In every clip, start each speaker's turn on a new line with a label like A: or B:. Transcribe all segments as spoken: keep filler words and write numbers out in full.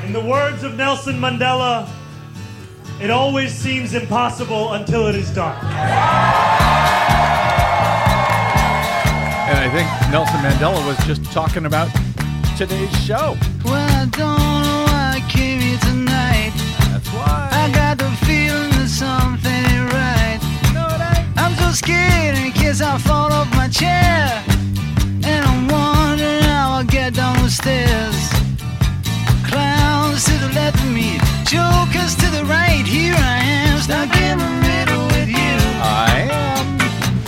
A: In the words of Nelson Mandela, it always seems impossible until it is done.
B: And I think Nelson Mandela was just talking about today's show.
C: Well, I don't know why I came here tonight.
B: That's why.
C: I got the feeling that something ain't right.
B: No, it ain't.
C: I'm so scared in case I fall off my chair. And I'm wondering how I'll get down the stairs. Clowns to the left of me, jokers to the right. Here I am, stuck in the middle with you.
B: I am.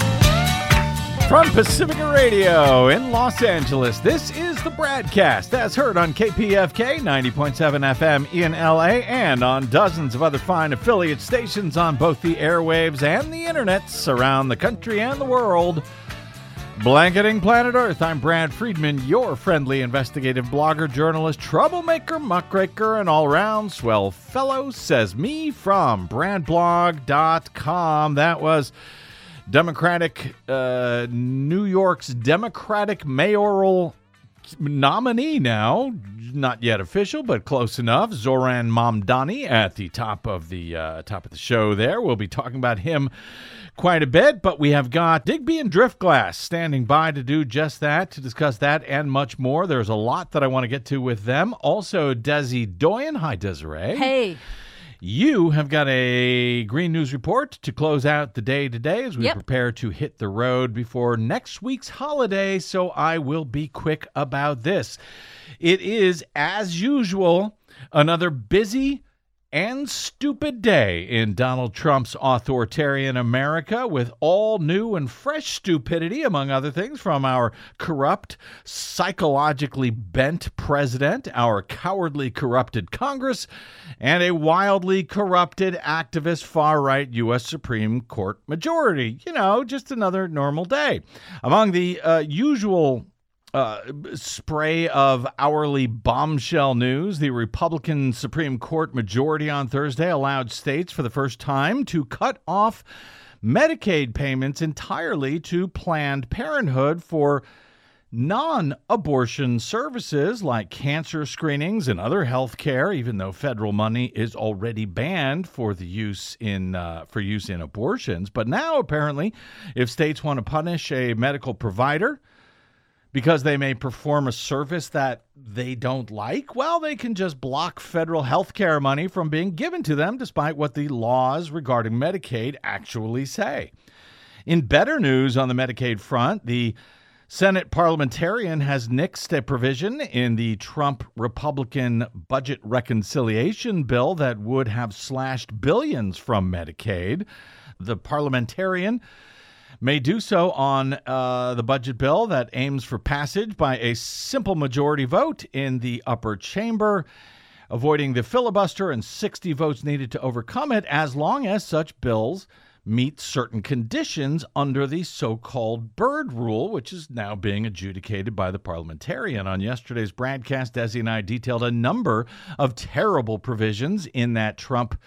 B: From Pacifica Radio in Los Angeles, this is the Bradcast, as heard on K P F K ninety point seven F M in L A and on dozens of other fine affiliate stations on both the airwaves and the internets around the country and the world. Blanketing planet Earth, I'm Brad Friedman, your friendly investigative blogger, journalist, troublemaker, muckraker, and all-around swell fellow, says me from brad blog dot com. That was Democratic, uh, New York's Democratic mayoral nominee now, not yet official, but close enough, Zoran Mamdani at the top of the uh, top of the show there. We'll be talking about him quite a bit, but we have got Digby and Driftglass standing by to do just that, to discuss that and much more. There's a lot that I want to get to with them. Also, Desi Doyen. Hi, Desiree.
D: Hey.
B: You have got a Green News Report to close out the day today as we
D: Yep.
B: prepare to hit the road before next week's holiday, so I will be quick about this. It is, as usual, another busy and stupid day in Donald Trump's authoritarian America, with all new and fresh stupidity, among other things, from our corrupt, psychologically bent president, our cowardly, corrupted Congress, and a wildly corrupted, activist, far-right U S Supreme Court majority. You know, just another normal day. Among the uh, usual Uh, spray of hourly bombshell news, the Republican Supreme Court majority on Thursday allowed states for the first time to cut off Medicaid payments entirely to Planned Parenthood for non-abortion services like cancer screenings and other health care, even though federal money is already banned for the use in uh, for use in abortions. But now, apparently, if states want to punish a medical provider because they may perform a service that they don't like, well, they can just block federal health care money from being given to them, despite what the laws regarding Medicaid actually say. In better news on the Medicaid front, the Senate parliamentarian has nixed a provision in the Trump Republican budget reconciliation bill that would have slashed billions from Medicaid. The parliamentarian may do so on uh, the budget bill that aims for passage by a simple majority vote in the upper chamber, avoiding the filibuster and sixty votes needed to overcome it, as long as such bills meet certain conditions under the so-called Byrd Rule, which is now being adjudicated by the parliamentarian. On yesterday's broadcast, Desi and I detailed a number of terrible provisions in that Trump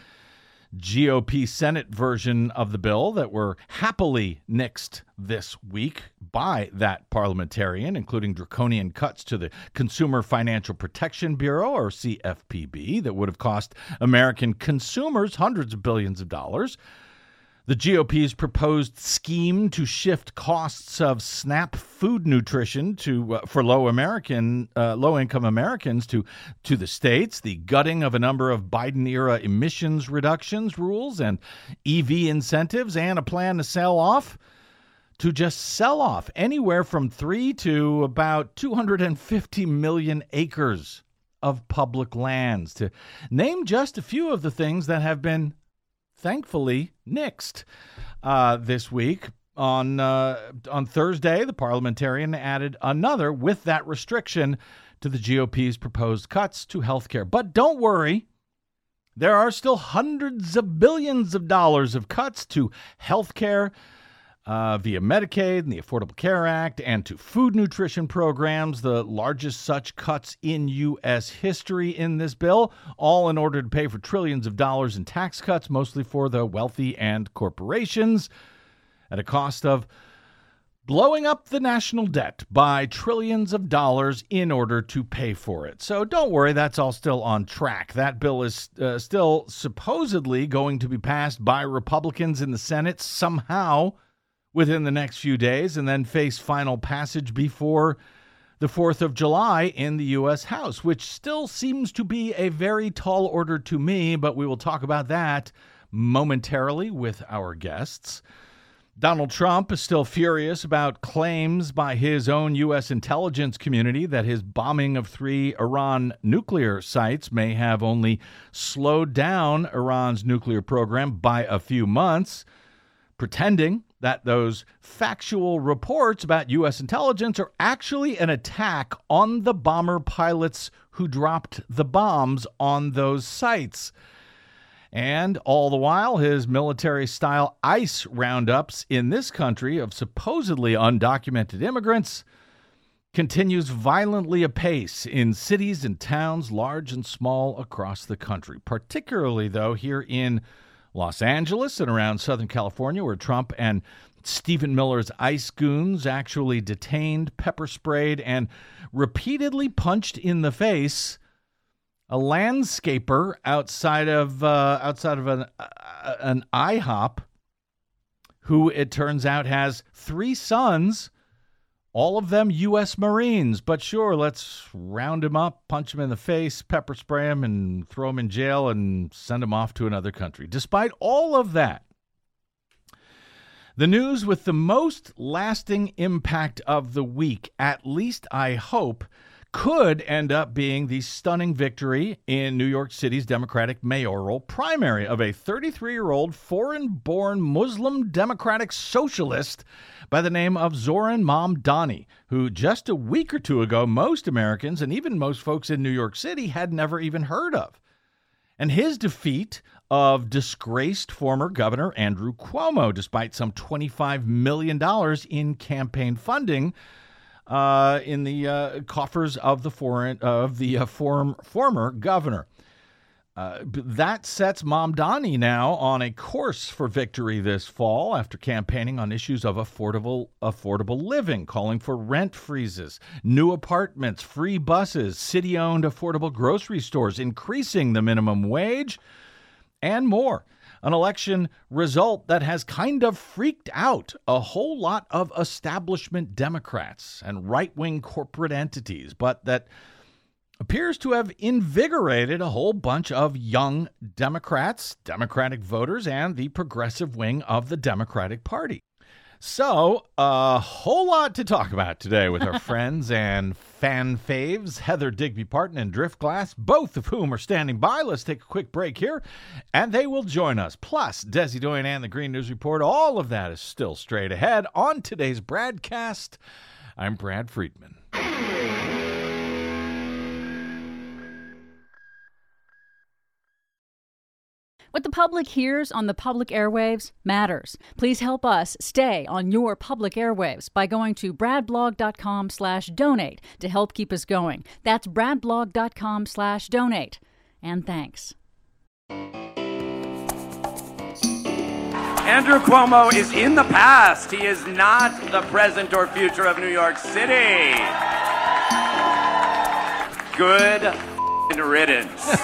B: G O P Senate version of the bill that were happily nixed this week by that parliamentarian, including draconian cuts to the Consumer Financial Protection Bureau, or C F P B, that would have cost American consumers hundreds of billions of dollars. The G O P's proposed scheme to shift costs of SNAP food nutrition to uh, for low American, uh, low-income Americans to to the states, the gutting of a number of Biden-era emissions reductions rules and E V incentives, and a plan to sell off to just sell off anywhere from three to about two hundred fifty million acres of public lands, to name just a few of the things that have been thankfully nixed uh, this week. On uh, on Thursday, the parliamentarian added another with that restriction to the G O P's proposed cuts to health care. But don't worry, there are still hundreds of billions of dollars of cuts to health care uh, via Medicaid and the Affordable Care Act, and to food nutrition programs, the largest such cuts in U S history in this bill, all in order to pay for trillions of dollars in tax cuts, mostly for the wealthy and corporations, at a cost of blowing up the national debt by trillions of dollars in order to pay for it. So don't worry, that's all still on track. That bill is uh, still supposedly going to be passed by Republicans in the Senate somehow within the next few days and then face final passage before the fourth of July in the U S House, which still seems to be a very tall order to me, but we will talk about that momentarily with our guests. Donald Trump is still furious about claims by his own U S intelligence community that his bombing of three Iran nuclear sites may have only slowed down Iran's nuclear program by a few months, pretending that those factual reports about U S intelligence are actually an attack on the bomber pilots who dropped the bombs on those sites. And all the while, his military-style ICE roundups in this country of supposedly undocumented immigrants continues violently apace in cities and towns large and small across the country, particularly, though, here in Los Angeles and around Southern California, where Trump and Stephen Miller's ICE goons actually detained, pepper-sprayed, and repeatedly punched in the face a landscaper outside of uh, outside of an uh, an IHOP, who it turns out has three sons, all of them U S Marines. But sure, let's round him up, punch him in the face, pepper spray him, and throw him in jail and send him off to another country. Despite all of that, the news with the most lasting impact of the week, at least I hope, could end up being the stunning victory in New York City's Democratic mayoral primary of a thirty-three-year-old foreign-born Muslim Democratic socialist by the name of Zoran Mamdani, who just a week or two ago most Americans and even most folks in New York City had never even heard of. And his defeat of disgraced former Governor Andrew Cuomo, despite some twenty-five million dollars in campaign funding Uh, in the uh, coffers of the foreign of the uh, form, former governor. Uh, that sets Mamdani now on a course for victory this fall after campaigning on issues of affordable affordable living, calling for rent freezes, new apartments, free buses, city-owned affordable grocery stores, increasing the minimum wage, and more. An election result that has kind of freaked out a whole lot of establishment Democrats and right-wing corporate entities, but that appears to have invigorated a whole bunch of young Democrats, Democratic voters, and the progressive wing of the Democratic Party. So, a whole lot to talk about today with our friends and fan faves, Heather Digby Parton and Driftglass, both of whom are standing by. Let's take a quick break here, and they will join us. Plus, Desi Doyen and the Green News Report. All of that is still straight ahead on today's BradCast. I'm Brad Friedman.
D: What the public hears on the public airwaves matters. Please help us stay on your public airwaves by going to bradblog.com slash donate to help keep us going. That's bradblog.com slash donate. And thanks.
E: Andrew Cuomo is in the past. He is not the present or future of New York City. Good f***ing riddance.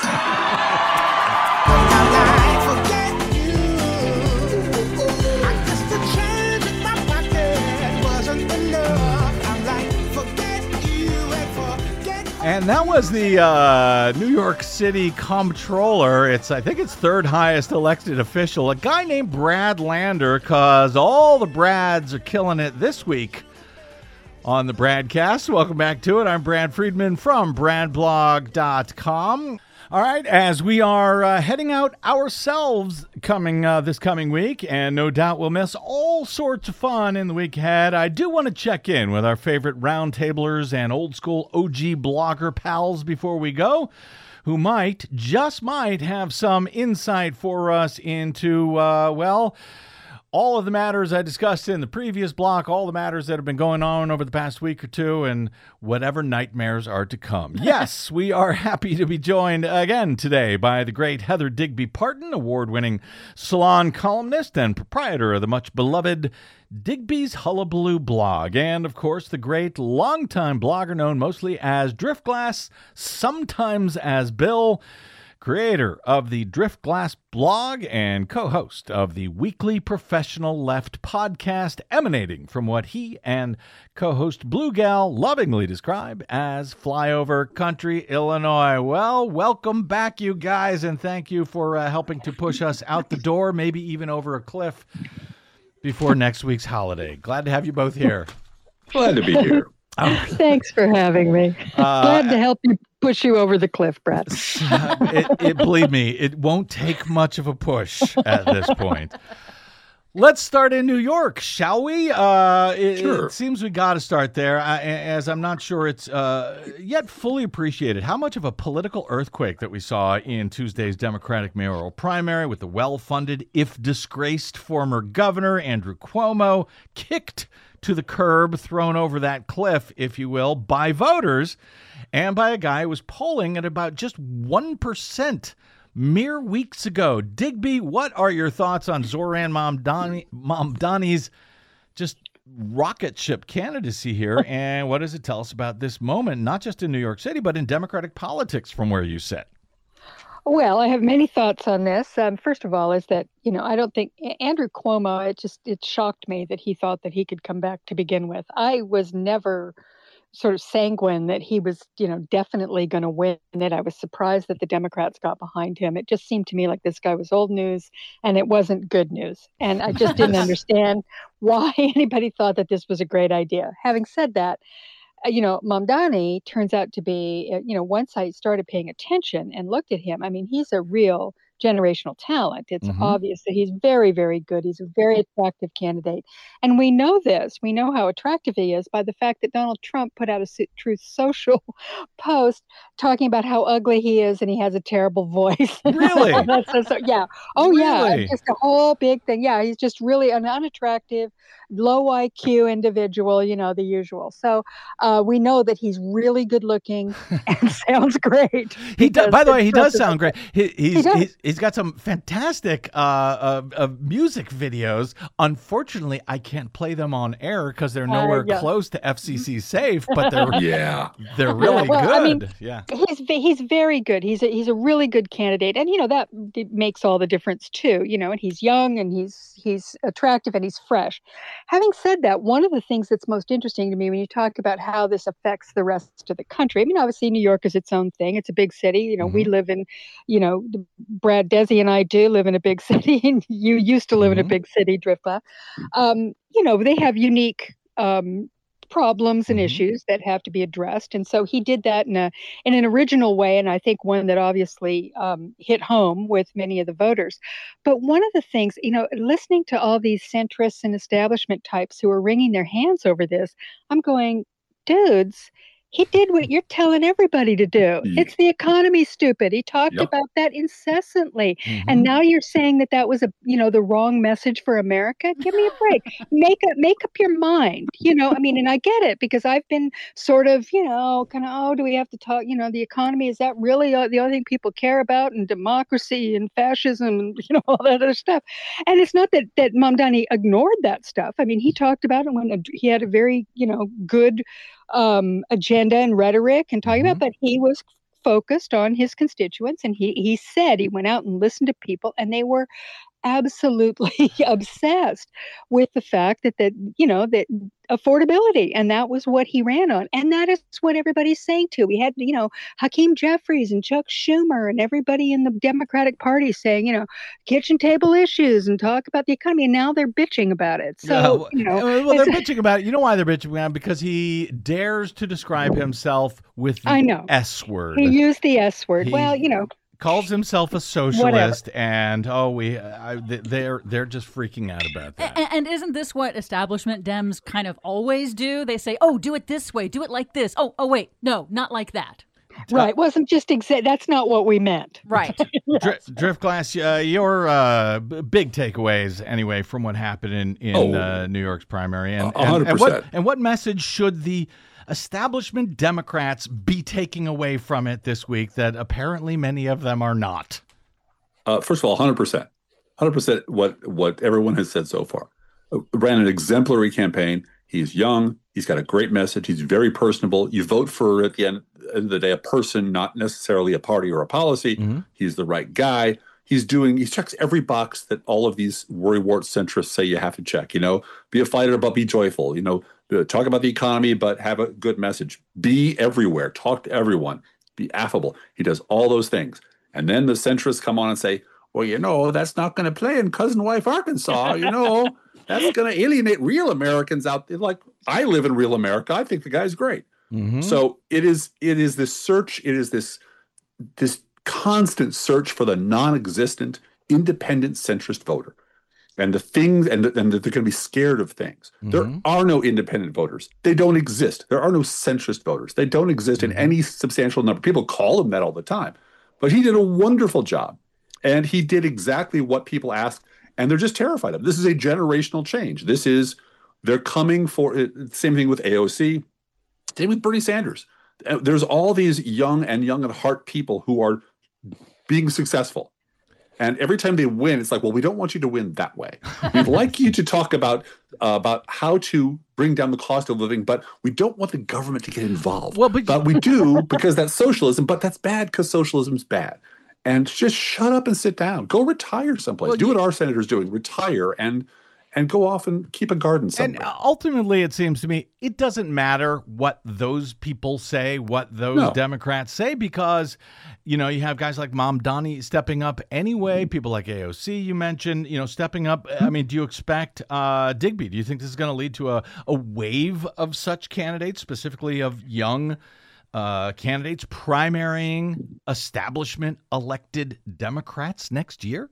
B: And that was the uh, New York City comptroller. It's, I think it's third highest elected official, a guy named Brad Lander, because all the Brads are killing it this week on the BradCast. Welcome back to it. I'm Brad Friedman from brad blog dot com. All right, as we are uh, heading out ourselves coming uh, this coming week, and no doubt we'll miss all sorts of fun in the week ahead, I do want to check in with our favorite roundtablers and old school O G blogger pals before we go, who might, just might, have some insight for us into, uh, well, all of the matters I discussed in the previous block, all the matters that have been going on over the past week or two, and whatever nightmares are to come. Yes, we are happy to be joined again today by the great Heather Digby Parton, award-winning salon columnist and proprietor of the much-beloved Digby's Hullabaloo blog, and, of course, the great longtime blogger known mostly as Driftglass, sometimes as Bill, creator of the Driftglass blog and co-host of the weekly Professional Left podcast, emanating from what he and co-host Blue Gal lovingly describe as flyover country, Illinois. Well, welcome back, you guys, and thank you for uh, helping to push us out the door, maybe even over a cliff before next week's holiday. Glad to have you both here.
F: Glad to be here.
B: Oh.
G: Thanks for having me.
B: Uh,
G: Glad to help you push you over the cliff, Brett.
B: it, it, believe me, it won't take much of a push at this point. Let's start in New York, shall we? Uh, it,
F: sure.
B: It seems we got to start there, uh, as I'm not sure it's uh, yet fully appreciated how much of a political earthquake that we saw in Tuesday's Democratic mayoral primary with the well-funded, if disgraced, former governor Andrew Cuomo kicked to the curb, thrown over that cliff, if you will, by voters and by a guy who was polling at about just one percent mere weeks ago. Digby, what are your thoughts on Zohran Mamdani, Mamdani's just rocket ship candidacy here, and what does it tell us about this moment, not just in New York City, but in Democratic politics from where you sit?
G: Well, I have many thoughts on this. Um, first of all, is that, you know, I don't think Andrew Cuomo, it just, it shocked me that he thought that he could come back to begin with. I was never sort of sanguine that he was, you know, definitely going to win it. I was surprised that the Democrats got behind him. It just seemed to me like this guy was old news and it wasn't good news. And I just didn't understand why anybody thought that this was a great idea. Having said that, you know, Mamdani turns out to be, you know, once I started paying attention and looked at him, I mean, he's a real generational talent. It's mm-hmm. obvious that he's very, very good. He's a very attractive candidate. And we know this. We know how attractive he is by the fact that Donald Trump put out a Truth Social post talking about how ugly he is and he has a terrible voice.
B: Really?
G: so, so, yeah. Oh,
B: really?
G: yeah. Just a whole big thing. Yeah. He's just really an unattractive, low I Q individual, you know, the usual. So uh, we know that he's really good looking and sounds great.
B: He does, by the way, he does sound great. He, he's,
G: he does.
B: he's he's got some fantastic uh, uh, uh, music videos. Unfortunately, I can't play them on air because they're nowhere uh, yeah. close to F C C safe. But they're
F: yeah,
B: they're really
G: well,
B: good.
G: I mean,
B: yeah,
G: he's he's very good. He's a, he's a really good candidate, and you know that makes all the difference too. You know, and he's young and he's he's attractive and he's fresh. Having said that, one of the things that's most interesting to me when you talk about how this affects the rest of the country, I mean, obviously New York is its own thing. It's a big city. You know, mm-hmm. we live in, you know, Brad, Desi, and I do live in a big city, and you used to live mm-hmm. in a big city, Driftglass. Um, you know, they have unique um, problems and mm-hmm. issues that have to be addressed, and so he did that in a in an original way, and I think one that obviously um, hit home with many of the voters. But one of the things, you know, listening to all these centrists and establishment types who are wringing their hands over this, I'm going, dudes. He did what you're telling everybody to do. Yeah. It's the economy, stupid. He talked yep. about that incessantly. Mm-hmm. And now you're saying that that was a, you know, the wrong message for America. Give me a break. make up, make up your mind. You know, I mean, and I get it because I've been sort of, you know, kind of, oh, do we have to talk, you know, the economy, is that really the only thing people care about, and democracy and fascism and, you know, all that other stuff. And it's not that, that Mamdani ignored that stuff. I mean, he talked about it when he had a very, you know, good um, agenda and rhetoric and talking mm-hmm. about, but he was focused on his constituents. And he, he said he went out and listened to people, and they were absolutely obsessed with the fact that, that, you know, that affordability. And that was what he ran on. And that is what everybody's saying too. We had, you know, Hakeem Jeffries and Chuck Schumer and everybody in the Democratic Party saying, you know, kitchen table issues and talk about the economy. And now they're bitching about it. So,
B: yeah,
G: you know,
B: well, they're bitching about it. You know why they're bitching about it? Because he dares to describe himself with the
G: I know.
B: S word.
G: He used the S word.
B: He,
G: well, you know,
B: calls himself a socialist,
G: Whatever.
B: and oh, we I, they're they're just freaking out about that.
D: And, and isn't this what establishment Dems kind of always do? They say, "Oh, do it this way, do it like this." Oh, oh, wait, no, not like that.
G: Right. Wasn't just exact. That's not what we meant.
D: Right.
B: Dr- Driftglass, uh, your uh, b- big takeaways, anyway, from what happened in, in
F: Oh.
B: uh, New York's primary. And,
F: A hundred
B: and, and, what,
F: percent.
B: and what message should the establishment Democrats be taking away from it this week that apparently many of them are not?
F: Uh, first of all, one hundred percent. one hundred percent what, what everyone has said so far. Uh, ran an exemplary campaign. He's young. He's got a great message. He's very personable. You vote for, at the end, end of the day, a person, not necessarily a party or a policy.
B: Mm-hmm.
F: He's the right guy. He's doing, he checks every box that all of these worrywart centrists say you have to check. You know, be a fighter, but be joyful. You know, uh, talk about the economy, but have a good message. Be everywhere. Talk to everyone. Be affable. He does all those things. And then the centrists come on and say, well, you know, that's not going to play in Cousin Wife, Arkansas. You know, that's going to alienate real Americans out there. Like, I live in real America. I think the guy's great.
B: Mm-hmm.
F: So it is, it is this search. It is this, this constant search for the non-existent, independent centrist voter. And the things, and, the, and they're going to be scared of things.
B: Mm-hmm.
F: There are no independent voters. They don't exist. There are no centrist voters. They don't exist
B: mm-hmm.
F: in any substantial number. People call them that all the time. But he did a wonderful job. And he did exactly what people ask. And they're just terrified of. This is a generational change. This is, they're coming for it. Same thing with A O C. Same with Bernie Sanders. There's all these young and young at heart people who are being successful. And every time they win, it's like, well, we don't want you to win that way. We'd like you to talk about uh, about how to bring down the cost of living, but we don't want the government to get involved.
B: Well, but,
F: but we do because that's socialism, but that's bad because socialism's bad. And just shut up and sit down. Go retire someplace.
B: Well,
F: do
B: you,
F: what our senator's doing. Retire and and go off and keep a garden somewhere.
B: And ultimately, it seems to me, it doesn't matter what those people say, what those
F: No.
B: Democrats say, because, you know, you have guys like Mamdani stepping up anyway, people like A O C you mentioned, you know, stepping up. I mean, do you expect uh, Digby? Do you think this is going to lead to a, a wave of such candidates, specifically of young uh, candidates primarying establishment elected Democrats next year?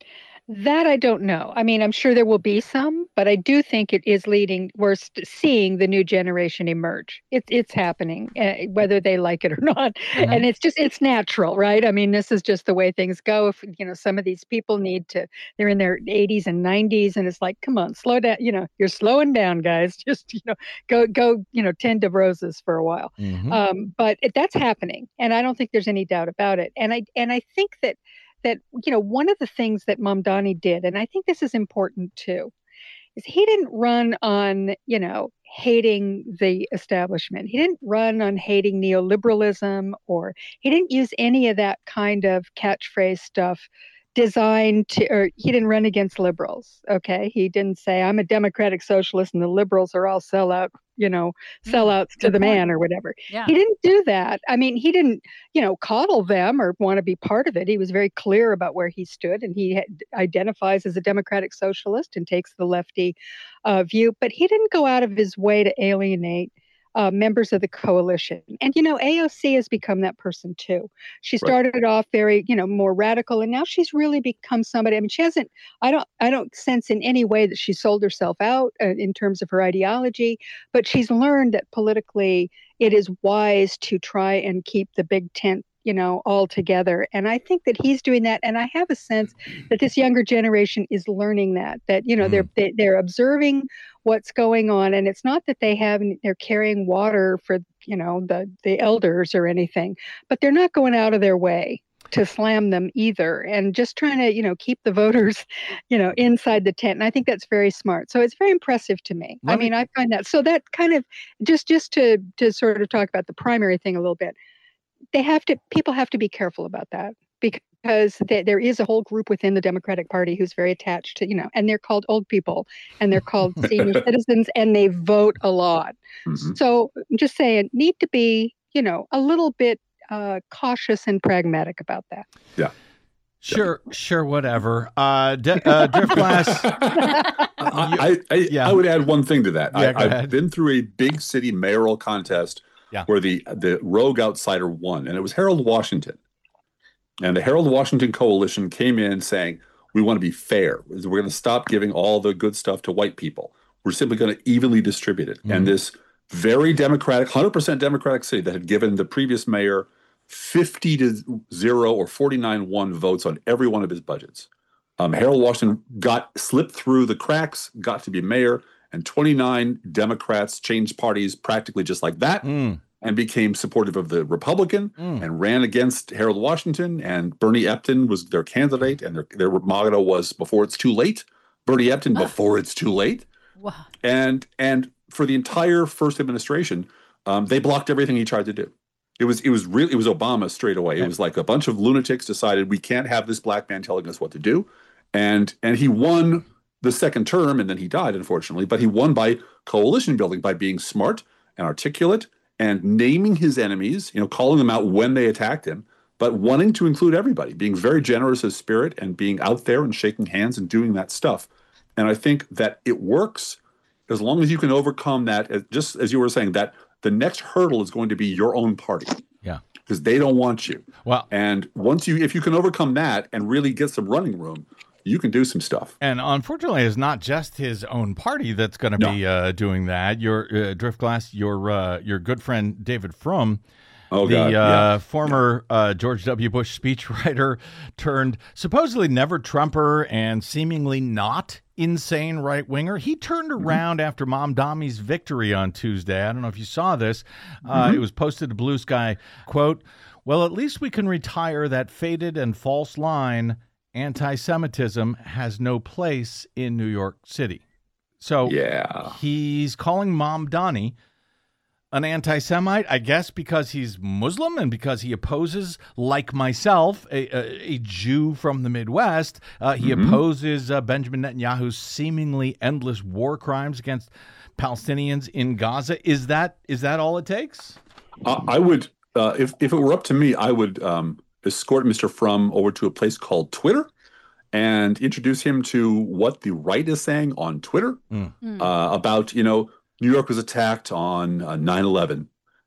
G: That I don't know. I mean, I'm sure there will be some, but I do think it is leading. We're st- seeing the new generation emerge. It's it's happening, uh, whether they like it or not.
B: Mm-hmm.
G: And it's just it's natural, right? I mean, this is just the way things go. If you know, some of these people need to. They're in their eighties and nineties, and it's like, come on, slow down. You know, you're slowing down, guys. Just you know, go go. You know, tend to roses for a while.
B: Mm-hmm.
G: Um, but it, that's happening, and I don't think there's any doubt about it. And I and I think that. that, you know, one of the things that Mamdani did, and I think this is important too, is he didn't run on, you know, hating the establishment. He didn't run on hating neoliberalism, or he didn't use any of that kind of catchphrase stuff designed to, or he didn't run against liberals. Okay. He didn't say, I'm a democratic socialist and the liberals are all sellout, you know, sellouts to
D: Good
G: the
D: point.
G: man or whatever.
D: Yeah.
G: He didn't do that. I mean, he didn't, you know, coddle them or want to be part of it. He was very clear about where he stood, and he had, identifies as a democratic socialist and takes the lefty uh, view, but he didn't go out of his way to alienate Uh, members of the coalition. And, you know, A O C has become that person too. She started right. off very, you know, more radical, and now she's really become somebody. I mean, she hasn't, I don't, I don't sense in any way that she sold herself out uh, in terms of her ideology, but she's learned that politically it is wise to try and keep the big tent, you know, all together. And I think that he's doing that. And I have a sense that this younger generation is learning that, that, you know, mm. they're, they, they're observing what's going on. And it's not that they have, they're carrying water for, you know, the, the elders or anything, but they're not going out of their way to slam them either. And just trying to, you know, keep the voters, you know, inside the tent. And I think that's very smart. So it's very impressive to me. Let I mean, me- I find that, so that kind of just, just to, to sort of talk about the primary thing a little bit, they have to, people have to be careful about that, because they, there is a whole group within the Democratic Party who's very attached to, you know, and they're called old people and they're called senior citizens, and they vote a lot. Mm-hmm. So I'm just saying, need to be, you know, a little bit uh, cautious and pragmatic about that.
F: Yeah.
B: Sure, sure, whatever. Uh, D- uh, Driftglass.
F: I, I, yeah. I would add one thing to that.
B: Yeah,
F: I, I've been through a big city mayoral contest yeah. where the the rogue outsider won, and it was Harold Washington. And the Harold Washington Coalition came in saying, we want to be fair. We're going to stop giving all the good stuff to white people. We're simply going to evenly distribute it. Mm-hmm. And this very democratic, one hundred percent democratic city that had given the previous mayor fifty to zero or forty-nine one votes on every one of his budgets. Um, Harold Washington got slipped through the cracks, got to be mayor, and twenty-nine Democrats changed parties practically just like that
B: Mm.
F: and became supportive of the Republican
B: Mm.
F: and ran against Harold Washington. And Bernie Epton was their candidate, and their, their motto was "Before it's too late." Bernie Epton, before it's too late.
D: Wow.
F: And and for the entire first administration, um, they blocked everything he tried to do. It was it was really it was Obama straight away. It was like a bunch of lunatics decided we can't have this black man telling us what to do, and and he won the second term, and then he died, unfortunately. But he won by coalition building, by being smart and articulate and naming his enemies, you know, calling them out when they attacked him, but wanting to include everybody, being very generous of spirit and being out there and shaking hands and doing that stuff. And I think that it works as long as you can overcome that, as- just as you were saying, that the next hurdle is going to be your own party.
B: Yeah.
F: Because they don't want you.
B: Well,
F: And once you, if you can overcome that and really get some running room, you can do some stuff.
B: and unfortunately, it's not just his own party that's going to
F: No.
B: be uh, doing that. Your uh, Driftglass, your uh, your good friend David Frum,
F: Oh,
B: the
F: God.
B: uh,
F: yeah.
B: former uh, George W. Bush speechwriter turned supposedly never Trumper and seemingly not insane right winger. He turned
F: Mm-hmm.
B: around after Mom Dami's victory on Tuesday. I don't know if you saw this. Uh,
F: Mm-hmm.
B: It was posted to Blue Sky. Quote, "Well, at least we can retire that faded and false line. Anti-Semitism has no place in New York City." So
F: Yeah.
B: he's calling Mamdani an anti-Semite, I guess, because he's Muslim and because he opposes, like myself, a, a, a Jew from the Midwest. Uh, he
F: Mm-hmm.
B: opposes uh, Benjamin Netanyahu's seemingly endless war crimes against Palestinians in Gaza. Is that is that all it takes?
F: I I would, uh, if, if it were up to me, I would um, escort Mister Frum over to a place called Twitter and introduce him to what the right is saying on Twitter
B: Mm.
F: uh, about, you know, New York was attacked on uh, nine eleven,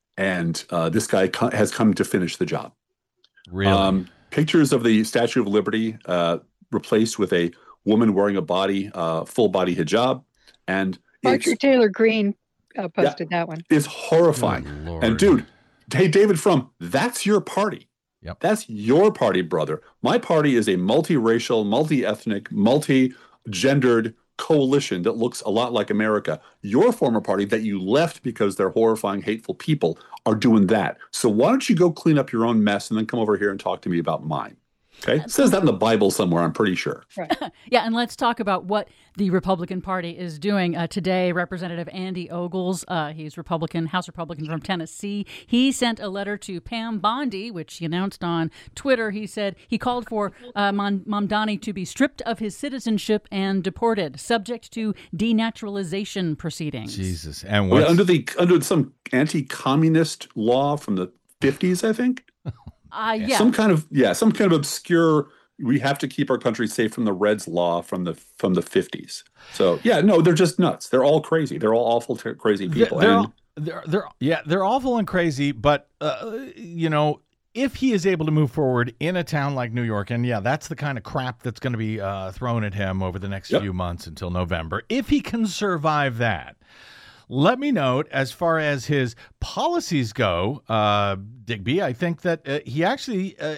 F: and uh, this guy co- has come to finish the job.
B: Really?
F: Um, pictures of the Statue of Liberty uh, replaced with a woman wearing a body, uh, full body hijab, and it's,
G: Marjorie Taylor Greene uh, posted that one.
F: it's horrifying.
B: Good Lord.
F: And dude, hey, David Frum, that's your party.
B: Yep.
F: That's your party, brother. My party is a multiracial, multi-ethnic, multi-gendered coalition that looks a lot like America. Your former party that you left because they're horrifying, hateful people are doing that. So why don't you go clean up your own mess and then come over here and talk to me about mine? Okay? It says that in the Bible somewhere, I'm pretty sure.
D: Yeah, and let's talk about what the Republican Party is doing uh, today. Representative Andy Ogles, uh, he's Republican, House Republican from Tennessee. He sent a letter to Pam Bondi, which he announced on Twitter. He said he called for uh, Mon- Mamdani to be stripped of his citizenship and deported, subject to denaturalization proceedings.
B: Jesus. And
F: Well,
B: what's,
F: under the under some anti-communist law from the fifties, I think.
D: Uh, yeah.
F: Some kind of yeah, some kind of obscure. We have to keep our country safe from the Reds law from the from the fifties. So yeah, no, they're just nuts. They're all crazy. They're all awful, t- crazy people.
B: They're,
F: and
B: they're, they're, yeah, they're awful and crazy, but, uh, you know, if he is able to move forward in a town like New York, and yeah, that's the kind of crap that's going to be uh, thrown at him over the next
F: Yep.
B: few months until November, if he can survive that, let me note, as far as his policies go, uh, Digby, I think that uh, he actually uh,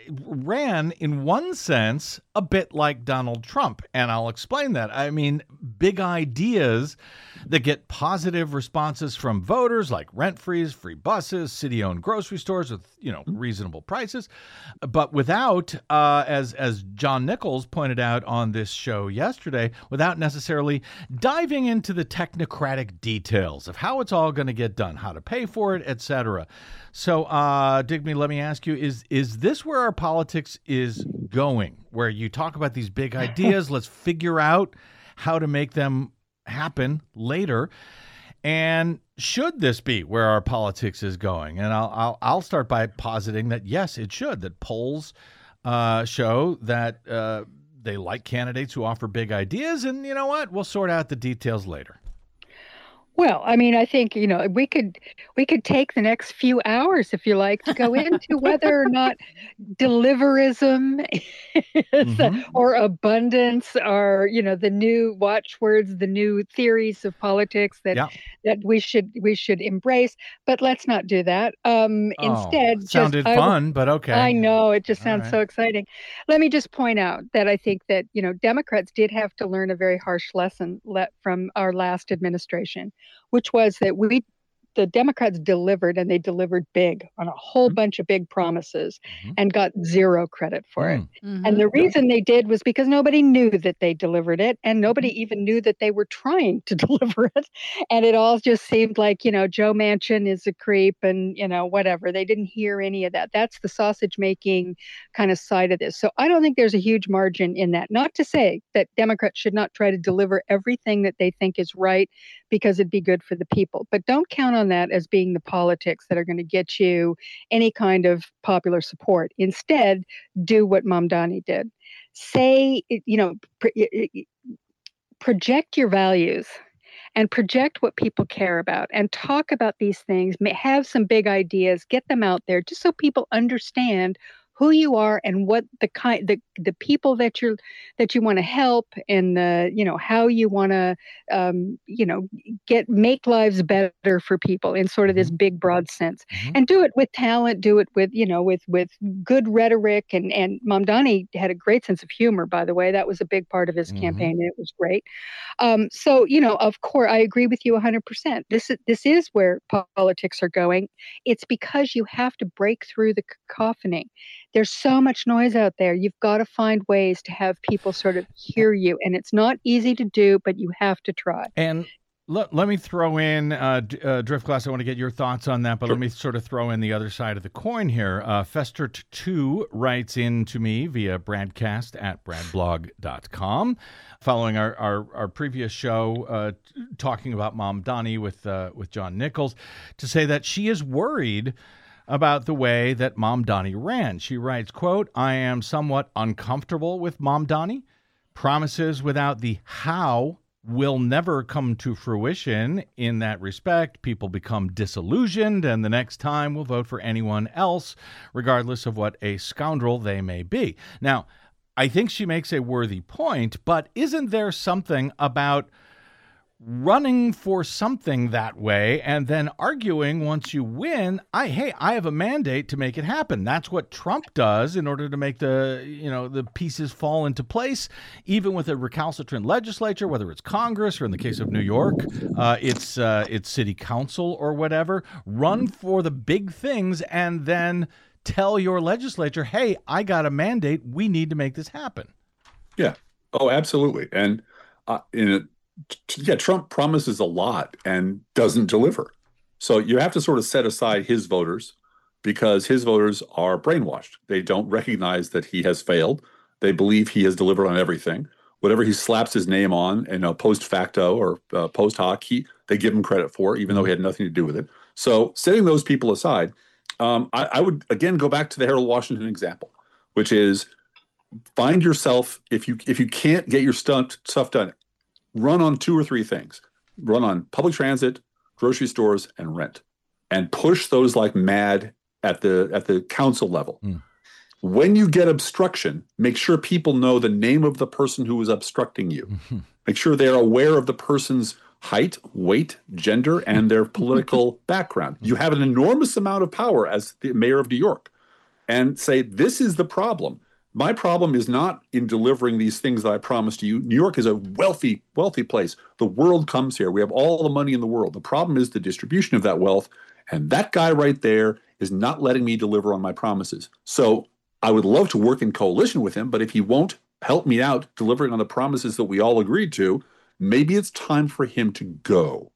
B: ran, in one sense, a bit like Donald Trump. And I'll explain that. I mean, big ideas that get positive responses from voters, like rent freeze, free buses, city-owned grocery stores with, you know, reasonable prices, but without, uh, as as John Nichols pointed out on this show yesterday, without necessarily diving into the technocratic details of how it's all going to get done, how to pay for it, et cetera. So, uh, Digby, let me ask you: Is is this where our politics is going? Where you talk about these big ideas, let's figure out how to make them happen later. And should this be where our politics is going? And I'll I'll, I'll start by positing that yes, it should. That polls uh, show that uh, they like candidates who offer big ideas, and you know what? We'll sort out the details later.
G: Well, I mean, I think, you know, we could we could take the next few hours, if you like, to go into whether or not deliverism is,
B: Mm-hmm.
G: or abundance are, you know, the new watchwords, the new theories of politics that
B: Yeah.
G: that we should we should embrace. But let's not do that. Um,
B: Oh,
G: instead, just
B: sounded
G: I will-
B: fun, but okay.
G: I know, it just
B: All
G: sounds
B: right.
G: so exciting. Let me just point out that I think that, you know, Democrats did have to learn a very harsh lesson le- from our last administration, which was that we, the Democrats delivered, and they delivered big on a whole
B: Mhm.
G: bunch of big promises
B: Mhm.
G: and got zero credit for it.
B: Mm.
D: Mhm.
G: And the reason they did was because nobody knew that they delivered it, and nobody even knew that they were trying to deliver it. And it all just seemed like, you know, Joe Manchin is a creep and, you know, whatever. They didn't hear any of that. That's the sausage making kind of side of this. So I don't think there's a huge margin in that. Not to say that Democrats should not try to deliver everything that they think is right because it'd be good for the people. But don't count on that as being the politics that are going to get you any kind of popular support. Instead, do what Mamdani did. Say, you know, pr- project your values and project what people care about and talk about these things, have some big ideas, get them out there just so people understand who you are and what the kind the, the people that you're that you want to help, and the, you know, how you want to um, you know, get make lives better for people in sort of this big broad sense.
B: Mhm.
G: And do it with talent, do it with, you know, with with good rhetoric. And and Mamdani had a great sense of humor, by the way. That was a big part of his
B: Mhm.
G: campaign, and it was great. Um, so, you know, of course, I agree with you one hundred percent. This is this is where politics are going. It's because you have to break through the cacophony. There's so much noise out there. You've got to find ways to have people sort of hear you, and it's not easy to do, but you have to try.
B: And let, let me throw in, uh, D- uh, Driftglass, I want to get your thoughts on that, but let me sort of throw in the other side of the coin here. Uh, Festert two writes in to me via broadcast at bradblog dot com, following our, our, our previous show uh, t- talking about Mamdani with, uh, with John Nichols, to say that she is worried about the way that Mamdani ran. She writes, quote, "I am somewhat uncomfortable with Mamdani. Promises without the how will never come to fruition. In that respect, people become disillusioned, and the next time will vote for anyone else, regardless of what a scoundrel they may be." Now, I think she makes a worthy point, but isn't there something about running for something that way and then arguing once you win, I hey, I have a mandate to make it happen. That's what Trump does in order to make the, you know, the pieces fall into place, even with a recalcitrant legislature, whether it's Congress or in the case of New York, uh, it's uh, it's city council or whatever. Run for the big things and then tell your legislature, hey, I got a mandate. We need to make this happen.
F: Yeah. Oh, absolutely. And uh, in a yeah, Trump promises a lot and doesn't deliver. So you have to sort of set aside his voters, because his voters are brainwashed. They don't recognize that he has failed. They believe he has delivered on everything. Whatever he slaps his name on, and uh, post facto or uh, post hoc, he, they give him credit for, even though he had nothing to do with it. So setting those people aside, um, I, I would, again, go back to the Harold Washington example, which is find yourself, if you if you can't get your stunt, stuff done, run on two or three things. Run on public transit, grocery stores, and rent. And push those like mad at the at the council level.
B: Mm.
F: When you get obstruction, make sure people know the name of the person who is obstructing you.
B: Mm-hmm.
F: Make sure they're aware of the person's height, weight, gender, and their political background. You have an enormous amount of power as the mayor of New York. And say, this is the problem. My problem is not in delivering these things that I promised you. New York is a wealthy, wealthy place. The world comes here. We have all the money in the world. The problem is the distribution of that wealth. And that guy right there is not letting me deliver on my promises. So I would love to work in coalition with him, but if he won't help me out delivering on the promises that we all agreed to, maybe it's time for him to go.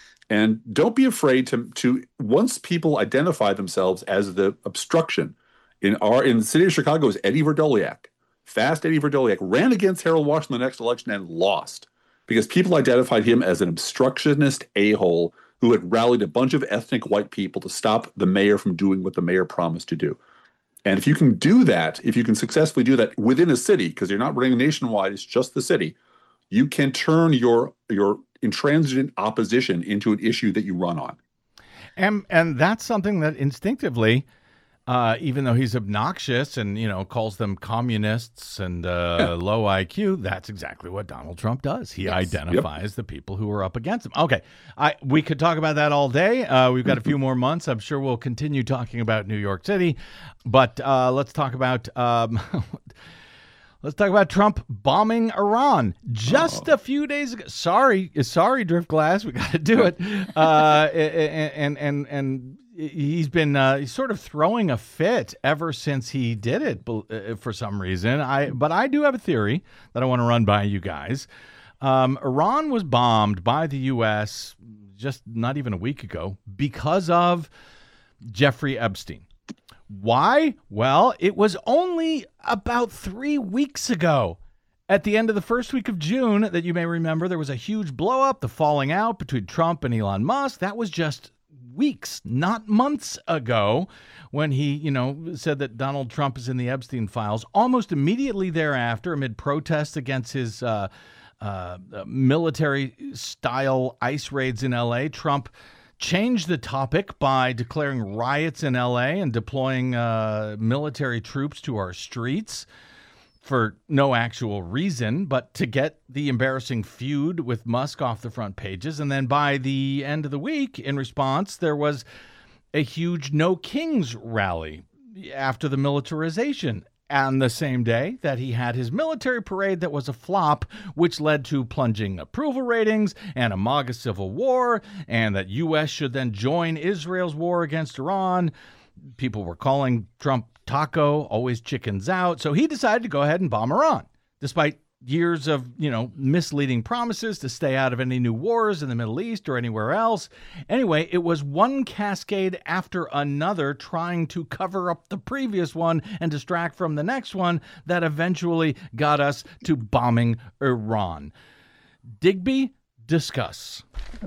F: And don't be afraid to, to once people identify themselves as the obstruction. In our in the city of Chicago is Eddie Verdoliak. Fast Eddie Verdoliak ran against Harold Washington the next election and lost because people identified him as an obstructionist a-hole who had rallied a bunch of ethnic white people to stop the mayor from doing what the mayor promised to do. And if you can do that, if you can successfully do that within a city, because you're not running nationwide, it's just the city, you can turn your your intransigent opposition into an issue that you run on.
B: And and that's something that instinctively, uh, even though he's obnoxious and, you know, calls them communists and uh, yeah. low I Q, that's exactly what Donald Trump does. He yes. identifies yep. the people who are up against him. Okay, I we could talk about that all day. Uh, we've got a few more months. I'm sure we'll continue talking about New York City, but uh, let's talk about. Um, Let's talk about Trump bombing Iran just oh. a few days ago. Sorry, sorry, Driftglass, we got to do it. Uh, and and and he's been uh, he's sort of throwing a fit ever since he did it for some reason. I but I do have a theory that I want to run by you guys. Um, Iran was bombed by the U S just not even a week ago because of Jeffrey Epstein. Why? Well, it was only about three weeks ago, at the end of the first week of June, that you may remember there was a huge blow up, the falling out between Trump and Elon Musk. That was just weeks, not months ago, when he, you know, said that Donald Trump is in the Epstein files. Almost immediately thereafter, amid protests against his uh, uh, military-style ICE raids in L A, Trump changed the topic by declaring riots in L A and deploying uh, military troops to our streets for no actual reason, but to get the embarrassing feud with Musk off the front pages. And then by the end of the week, in response, there was a huge No Kings rally after the militarization. And the same day that he had his military parade that was a flop, which led to plunging approval ratings and a MAGA civil war, and that U S should then join Israel's war against Iran. People were calling Trump Taco, always chickens out. So he decided to go ahead and bomb Iran, despite years of, you know, misleading promises to stay out of any new wars in the Middle East or anywhere else. Anyway, it was one cascade after another trying to cover up the previous one and distract from the next one that eventually got us to bombing Iran. Digby, discuss.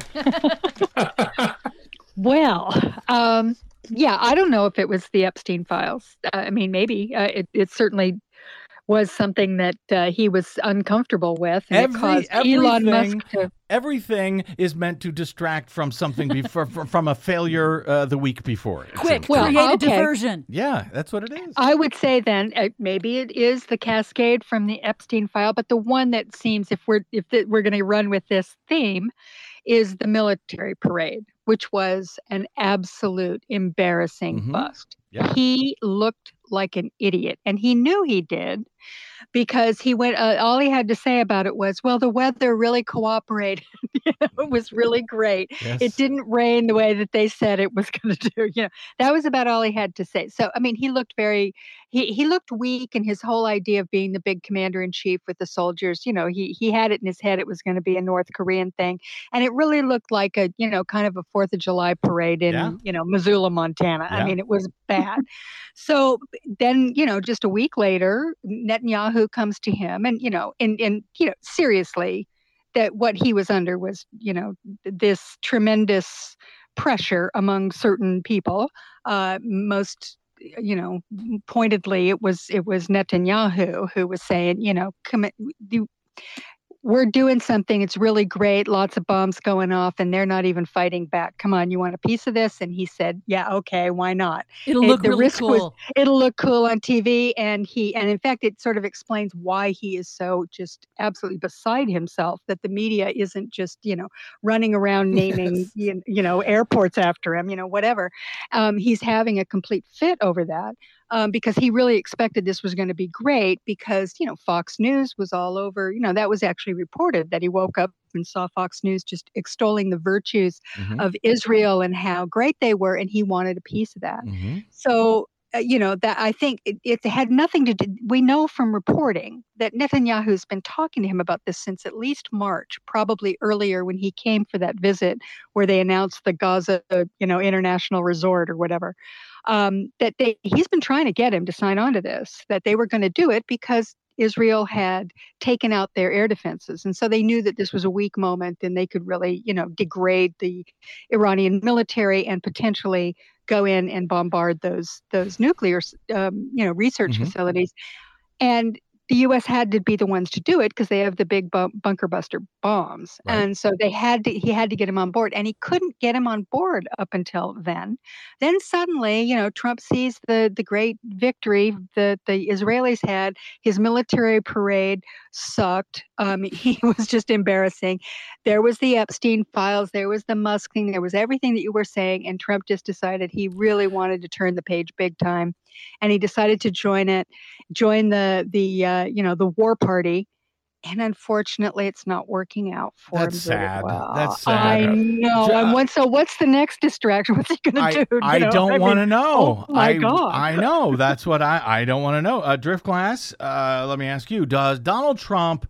G: Well, um, yeah, I don't know if it was the Epstein files. Uh, I mean, maybe. Uh, it, it certainly was something that uh, he was uncomfortable with, and
B: Every,
G: it caused Elon Musk to...
B: Everything is meant to distract from something before, from a failure uh, the week before.
D: Quick, well, create a okay. diversion.
B: Yeah, that's what it is.
G: I would say then uh, maybe it is the cascade from the Epstein file, but the one that seems, if we're if the, we're going to run with this theme, is the military parade, which was an absolute embarrassing mm-hmm. bust. Yeah. He looked like an idiot, and he knew he did, because he went. Uh, all he had to say about it was, "Well, the weather really cooperated. You know, it was really great. Yes. It didn't rain the way that they said it was going to do." You know, that was about all he had to say. So, I mean, he looked very. He he looked weak, and his whole idea of being the big commander in chief with the soldiers, you know, he he had it in his head it was going to be a North Korean thing, and it really looked like a, you know, kind of a Fourth of July parade in, yeah. you know, Missoula, Montana. Yeah. I mean, it was bad. So then, you know, just a week later, Netanyahu comes to him, and, you know, and, and, you know, seriously, that what he was under was, you know, this tremendous pressure among certain people. Uh, most, you know, pointedly, it was, it was Netanyahu who was saying, you know, come, you, we're doing something. It's really great. Lots of bombs going off, and they're not even fighting back. Come on, you want a piece of this? And he said, "Yeah, okay, why not?"
D: It'll
G: it,
D: look
G: the
D: really
G: risk
D: cool.
G: Was, it'll look cool on T V. And he, and in fact, it sort of explains why he is so just absolutely beside himself. That the media isn't just, you know, running around naming yes. you, you know airports after him, you know, whatever. Um, he's having a complete fit over that. Um, because he really expected this was going to be great, because, you know, Fox News was all over, you know, that was actually reported that he woke up and saw Fox News just extolling the virtues mm-hmm. of Israel and how great they were. And he wanted a piece of that. Mm-hmm. So, uh, you know, that I think it, it had nothing to do. We know from reporting that Netanyahu's been talking to him about this since at least March, probably earlier when he came for that visit where they announced the Gaza, you know, International Resort or whatever. Um, that they, he's been trying to get him to sign on to this, that they were going to do it because Israel had taken out their air defenses. And so they knew that this was a weak moment and they could really, you know, degrade the Iranian military and potentially go in and bombard those those nuclear, um, you know, research mm-hmm. facilities. And the U S had to be the ones to do it because they have the big bu- bunker buster bombs.
B: Right.
G: And so they had to, he had to get him on board, and he couldn't get him on board up until then. Then suddenly, you know, Trump sees the, the great victory that the Israelis had. His military parade sucked. Um, he was just embarrassing. There was the Epstein files. There was the Musk thing. There was everything that you were saying. And Trump just decided he really wanted to turn the page big time. And he decided to join it, join the, the uh, you know, the war party. And unfortunately, it's not working out for
B: That's
G: him very
B: sad.
G: well.
B: That's sad.
G: I know.
B: Jo-
G: and what, so what's the next distraction? What's he going
B: I,
G: to do?
B: I
G: You know,
B: don't
G: I
B: want to
G: mean,
B: know.
G: Oh my
B: I,
G: God.
B: I know. That's what I, I don't want to know. Uh, Driftglass, uh, let me ask you, does Donald Trump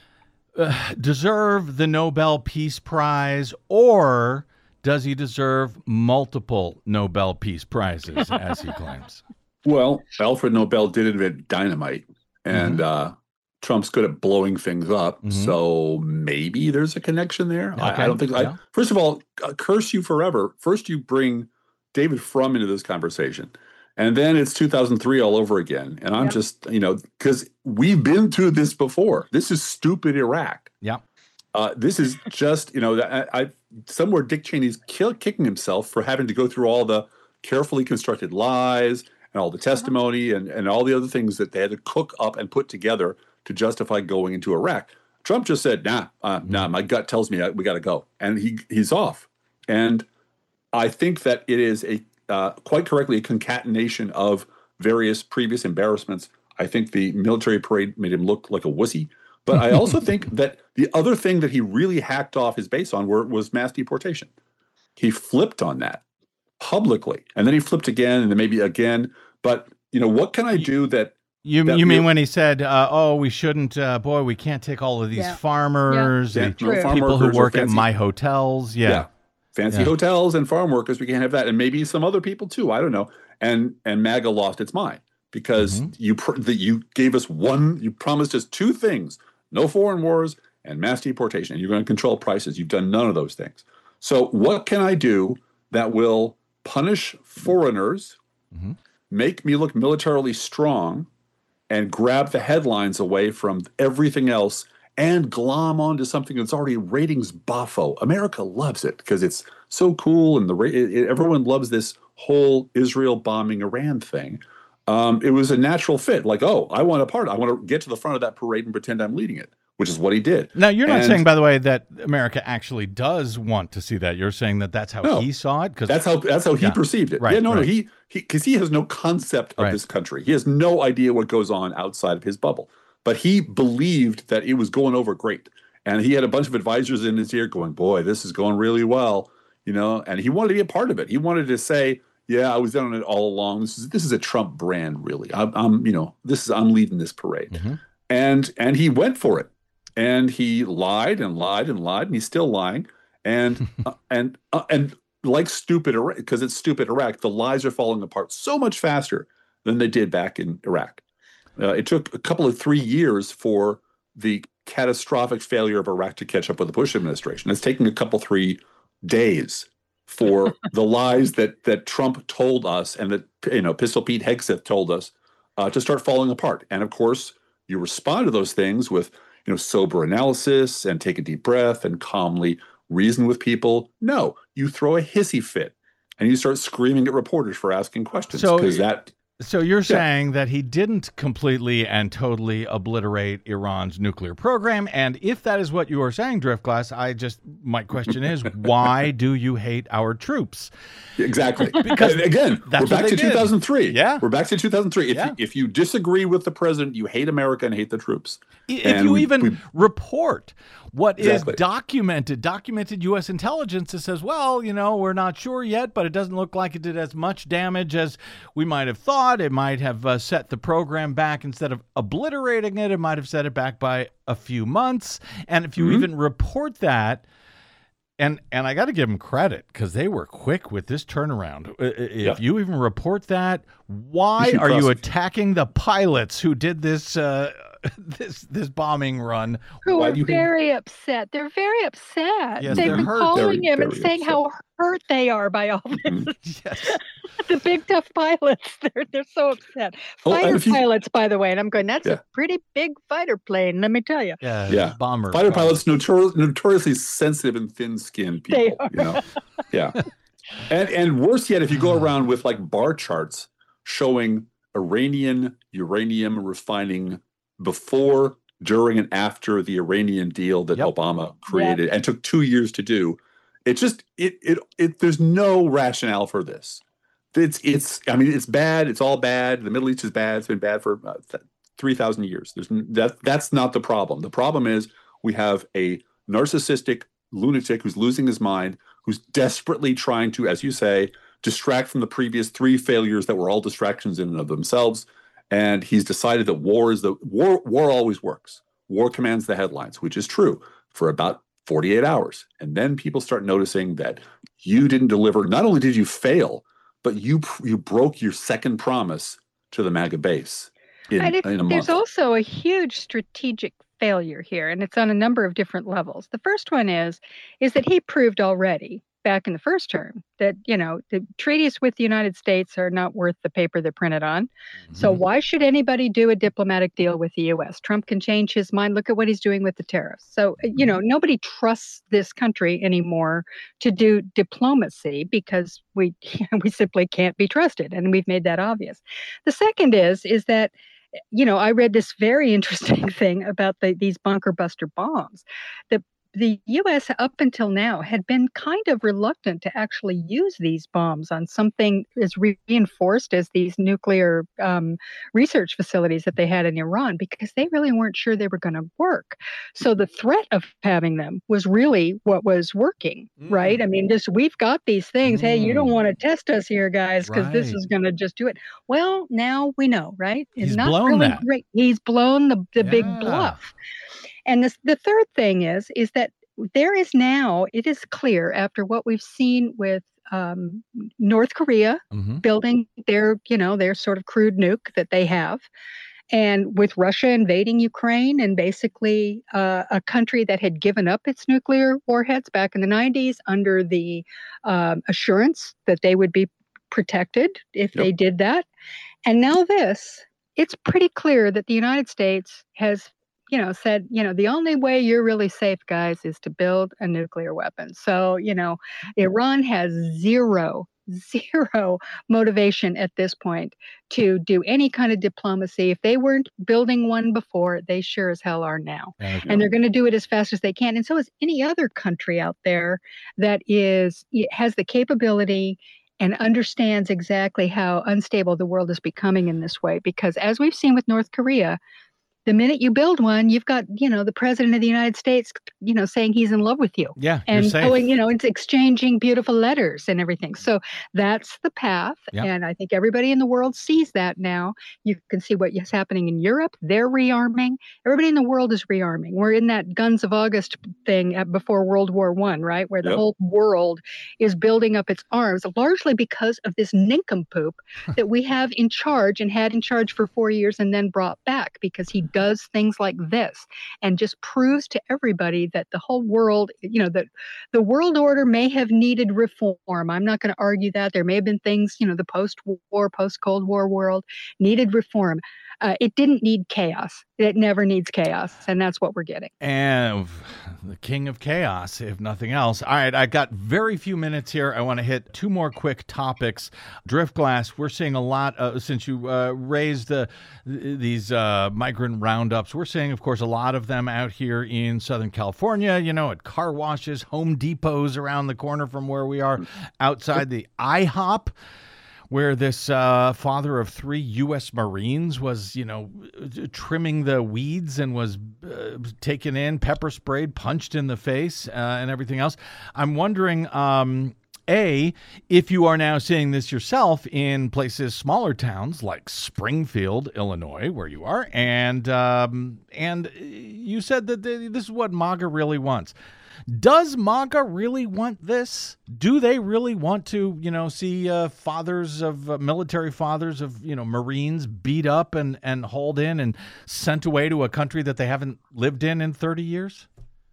B: uh, deserve the Nobel Peace Prize, or does he deserve multiple Nobel Peace Prizes, as he claims?
F: Well, Alfred Nobel did invent dynamite, and
B: Mm-hmm.
F: uh, Trump's good at blowing things up.
B: Mhm.
F: So maybe there's a connection there. I,
B: Okay,
F: I don't think.
B: yeah.
F: I, first of all, uh, curse you forever. First, you bring David Frum into this conversation, and then it's two thousand three all over again. And I'm
G: Yep.
F: just, you know, because we've been through this before. This is stupid Iraq.
B: Yeah.
F: Uh, this is just, you know, I, I somewhere Dick Cheney's kill, kicking himself for having to go through all the carefully constructed lies and all the testimony and, and all the other things that they had to cook up and put together to justify going into Iraq. Trump just said, nah, uh, nah, my gut tells me I, we got to go. And he he's off. And I think that it is a uh, quite correctly a concatenation of various previous embarrassments. I think the military parade made him look like a wussy. But I also think that the other thing that he really hacked off his base on were, was mass deportation. He flipped on that publicly. And then he flipped again and then maybe again. But, you know, what can I do that
B: You
F: That
B: you mean
F: real-
B: when he said, uh, "Oh, we shouldn't, uh, boy, we can't take all of these
G: Yeah.
B: farmers,
F: Yeah,
B: and
F: no, farm
B: people who
F: workers or
B: work at
F: fancy-
B: my hotels." Yeah,
F: Yeah. fancy
B: Yeah.
F: hotels and farm workers, we can't have that, and maybe some other people too. I don't know. And and MAGA lost its mind because
B: Mhm.
F: you pr- that you gave us one, you promised us two things: no foreign wars and mass deportation. And you're going to control prices. You've done none of those things. So what can I do that will punish foreigners,
B: Mhm.
F: make me look militarily strong, and grab the headlines away from everything else and glom onto something that's already ratings boffo? America loves it because it's so cool, and the ra- it, it- everyone loves this whole Israel bombing Iran thing. Um, it was a natural fit. Like, oh, I want a part. I want to get to the front of that parade and pretend I'm leading it, which is what he did.
B: Now, you're not
F: And
B: saying, by the way, that America actually does want to see that. You're saying that that's how
F: No.
B: he saw it, because
F: That's how that's how he
B: Yeah.
F: perceived it.
B: Right,
F: yeah, no, no,
B: right.
F: he he because he has no concept of
B: Right.
F: this country. He has no idea what goes on outside of his bubble. But he believed that it was going over great, and he had a bunch of advisors in his ear going, "Boy, this is going really well," you know. And he wanted to be a part of it. He wanted to say, "Yeah, I was in on it all along. This is this is a Trump brand, really. I'm, I'm you know, this is I'm leading this parade,"
B: Mhm.
F: and and he went for it. And he lied and lied and lied, and he's still lying. And uh, and uh, and like stupid Iraq, because it's stupid Iraq, the lies are falling apart so much faster than they did back in Iraq. Uh, it took a couple of three years for the catastrophic failure of Iraq to catch up with the Bush administration. It's taking a couple three days for the lies that that Trump told us and that you know Pistol Pete Hegseth told us uh, to start falling apart. And of course, you respond to those things with you know, sober analysis and take a deep breath and calmly reason with people. No, you throw a hissy fit and you start screaming at reporters for asking questions
B: So-
F: because that
B: So you're saying that he didn't completely and totally obliterate Iran's nuclear program, and if that is what you are saying, Driftglass, I just my question is, why do you hate our troops?
F: exactly
B: Because
F: And again
B: that's
F: we're
B: what
F: back
B: they
F: to
B: did.
F: two thousand three.
B: Yeah.
F: we're back to two thousand three. If
B: Yeah.
F: you, if you disagree with the president, you hate America and hate the troops.
B: If
F: And
B: you
F: we-
B: even
F: we-
B: report what
F: Exactly.
B: is documented, documented U S intelligence that says, well, you know, we're not sure yet, but it doesn't look like it did as much damage as we might have thought. It might have uh, set the program back. Instead of obliterating it, it might have set it back by a few months. And if you
F: Mm-hmm.
B: even report that, and and I got to give them credit because they were quick with this turnaround. I- I- If
F: Yeah.
B: you even report that, why
F: You should
B: are you
F: prosecute.
B: attacking the pilots who did this uh, this this bombing run.
G: Who
F: Why
G: are
F: do you think-
G: very upset. They're very upset.
B: Yes,
G: They've
B: they're
G: been
B: hurt.
G: calling
F: Very,
G: him and
F: very
G: saying
F: upset.
G: how hurt they are by all this.
F: Mhm.
B: Yes.
G: The big tough pilots, they're they're so upset.
F: Oh, and
G: Fighter
F: if you-
G: pilots, by the way, and I'm going, that's
F: Yeah.
G: a pretty big fighter plane, let me tell you.
B: Yeah.
F: Yeah.
B: Bomber.
F: Fighter
B: bomber.
F: pilots notor- notoriously sensitive and thin-skinned
G: They
F: people. You know, yeah. And and worse yet, if you go around with like bar charts showing Iranian uranium refining before, during, and after the Iranian deal that
B: Yep.
F: Obama created and took two years to do, it just it it it. There's no rationale for this. It's it's. I mean, it's bad. It's all bad. The Middle East is bad. It's been bad for uh, th- three thousand years. There's n- that. That's not the problem. The problem is we have a narcissistic lunatic who's losing his mind, who's desperately trying to, as you say, distract from the previous three failures that were all distractions in and of themselves. And he's decided that war is the war. War always works. War commands the headlines, which is true for about forty-eight hours. And then people start noticing that you didn't deliver. Not only did you fail, but you you broke your second promise to the MAGA base in,
G: And it,
F: in a
G: there's
F: month.
G: also a huge strategic failure here, and it's on a number of different levels. The first one is is that he proved already back in the first term that, you know, the treaties with the United States are not worth the paper they're printed on. So
B: Mhm.
G: why should anybody do a diplomatic deal with the U S? Trump can change his mind. Look at what he's doing with the tariffs. So, uh, you know, nobody trusts this country anymore to do diplomacy because we we simply can't be trusted, and we've made that obvious. The second is is that, you know, I read this very interesting thing about the, these bunker buster bombs. The the U S up until now had been kind of reluctant to actually use these bombs on something as reinforced as these nuclear um, research facilities that they had in Iran, because they really weren't sure they were going to work. So the threat of having them was really what was working, right?
B: Mm.
G: I mean, just we've got these things. Hey, you don't
B: Mm.
G: want to test us here, guys, because this
B: Right.
G: is going to just do it. Well, now we know, right? It's
B: He's
G: not
B: blown
G: really
B: that.
G: great. He's blown the, the big
B: Yeah.
G: bluff. And this, the third thing is, is that there is now, it is clear after what we've seen with um, North Korea
B: Mhm.
G: building their, you know, their sort of crude nuke that they have, and with Russia invading Ukraine, and basically uh, a country that had given up its nuclear warheads back in the nineties under the um, assurance that they would be protected if
F: Yep.
G: they did that. And now this, it's pretty clear that the United States has, you know, said, you know, the only way you're really safe, guys, is to build a nuclear weapon. So, you know, Iran has zero, zero motivation at this point to do any kind of diplomacy. If they weren't building one before, they sure as hell are now.
B: Okay.
G: And they're going to do it as fast as they can. And so is any other country out there that is has the capability and understands exactly how unstable the world is becoming in this way. Because as we've seen with North Korea, the minute you build one, you've got, you know, the president of the United States, you know, saying he's in love with you.
B: Yeah, you're
G: And
B: safe.
G: going, you know, it's exchanging beautiful letters and everything. So that's the path.
B: Yeah.
G: And I think everybody in the world sees that now. You can see what is happening in Europe. They're rearming. Everybody in the world is rearming. We're in that Guns of August thing at, before World War One, right? Where the
F: Yep.
G: whole world is building up its arms, largely because of this nincompoop that we have in charge and had in charge for four years and then brought back, because he does things like this and just proves to everybody that the whole world, you know, that the world order may have needed reform. I'm not going to argue that. There may have been things, you know, the post-war, post-Cold War world needed reform. Uh, it didn't need chaos. It never needs chaos. And that's what we're getting.
B: And the king of chaos, if nothing else. All right, I got very few minutes here. I want to hit two more quick topics. Driftglass, we're seeing a lot, uh, since you uh, raised uh, th- these uh, migrant roundups, we're seeing, of course, a lot of them out here in Southern California, you know, at car washes, Home Depots around the corner from where we are, outside the IHOP, where this uh, father of three U S Marines was, you know, trimming the weeds and was uh, taken in, pepper sprayed, punched in the face, uh, and everything else. I'm wondering, um, A, if you are now seeing this yourself in places, smaller towns like Springfield, Illinois, where you are, and um, and you said that the, this is what MAGA really wants. Does MAGA really want this? Do they really want to, you know, see uh, fathers of uh, military fathers of, you know, Marines beat up and, and hauled in and sent away to a country that they haven't lived in in thirty years?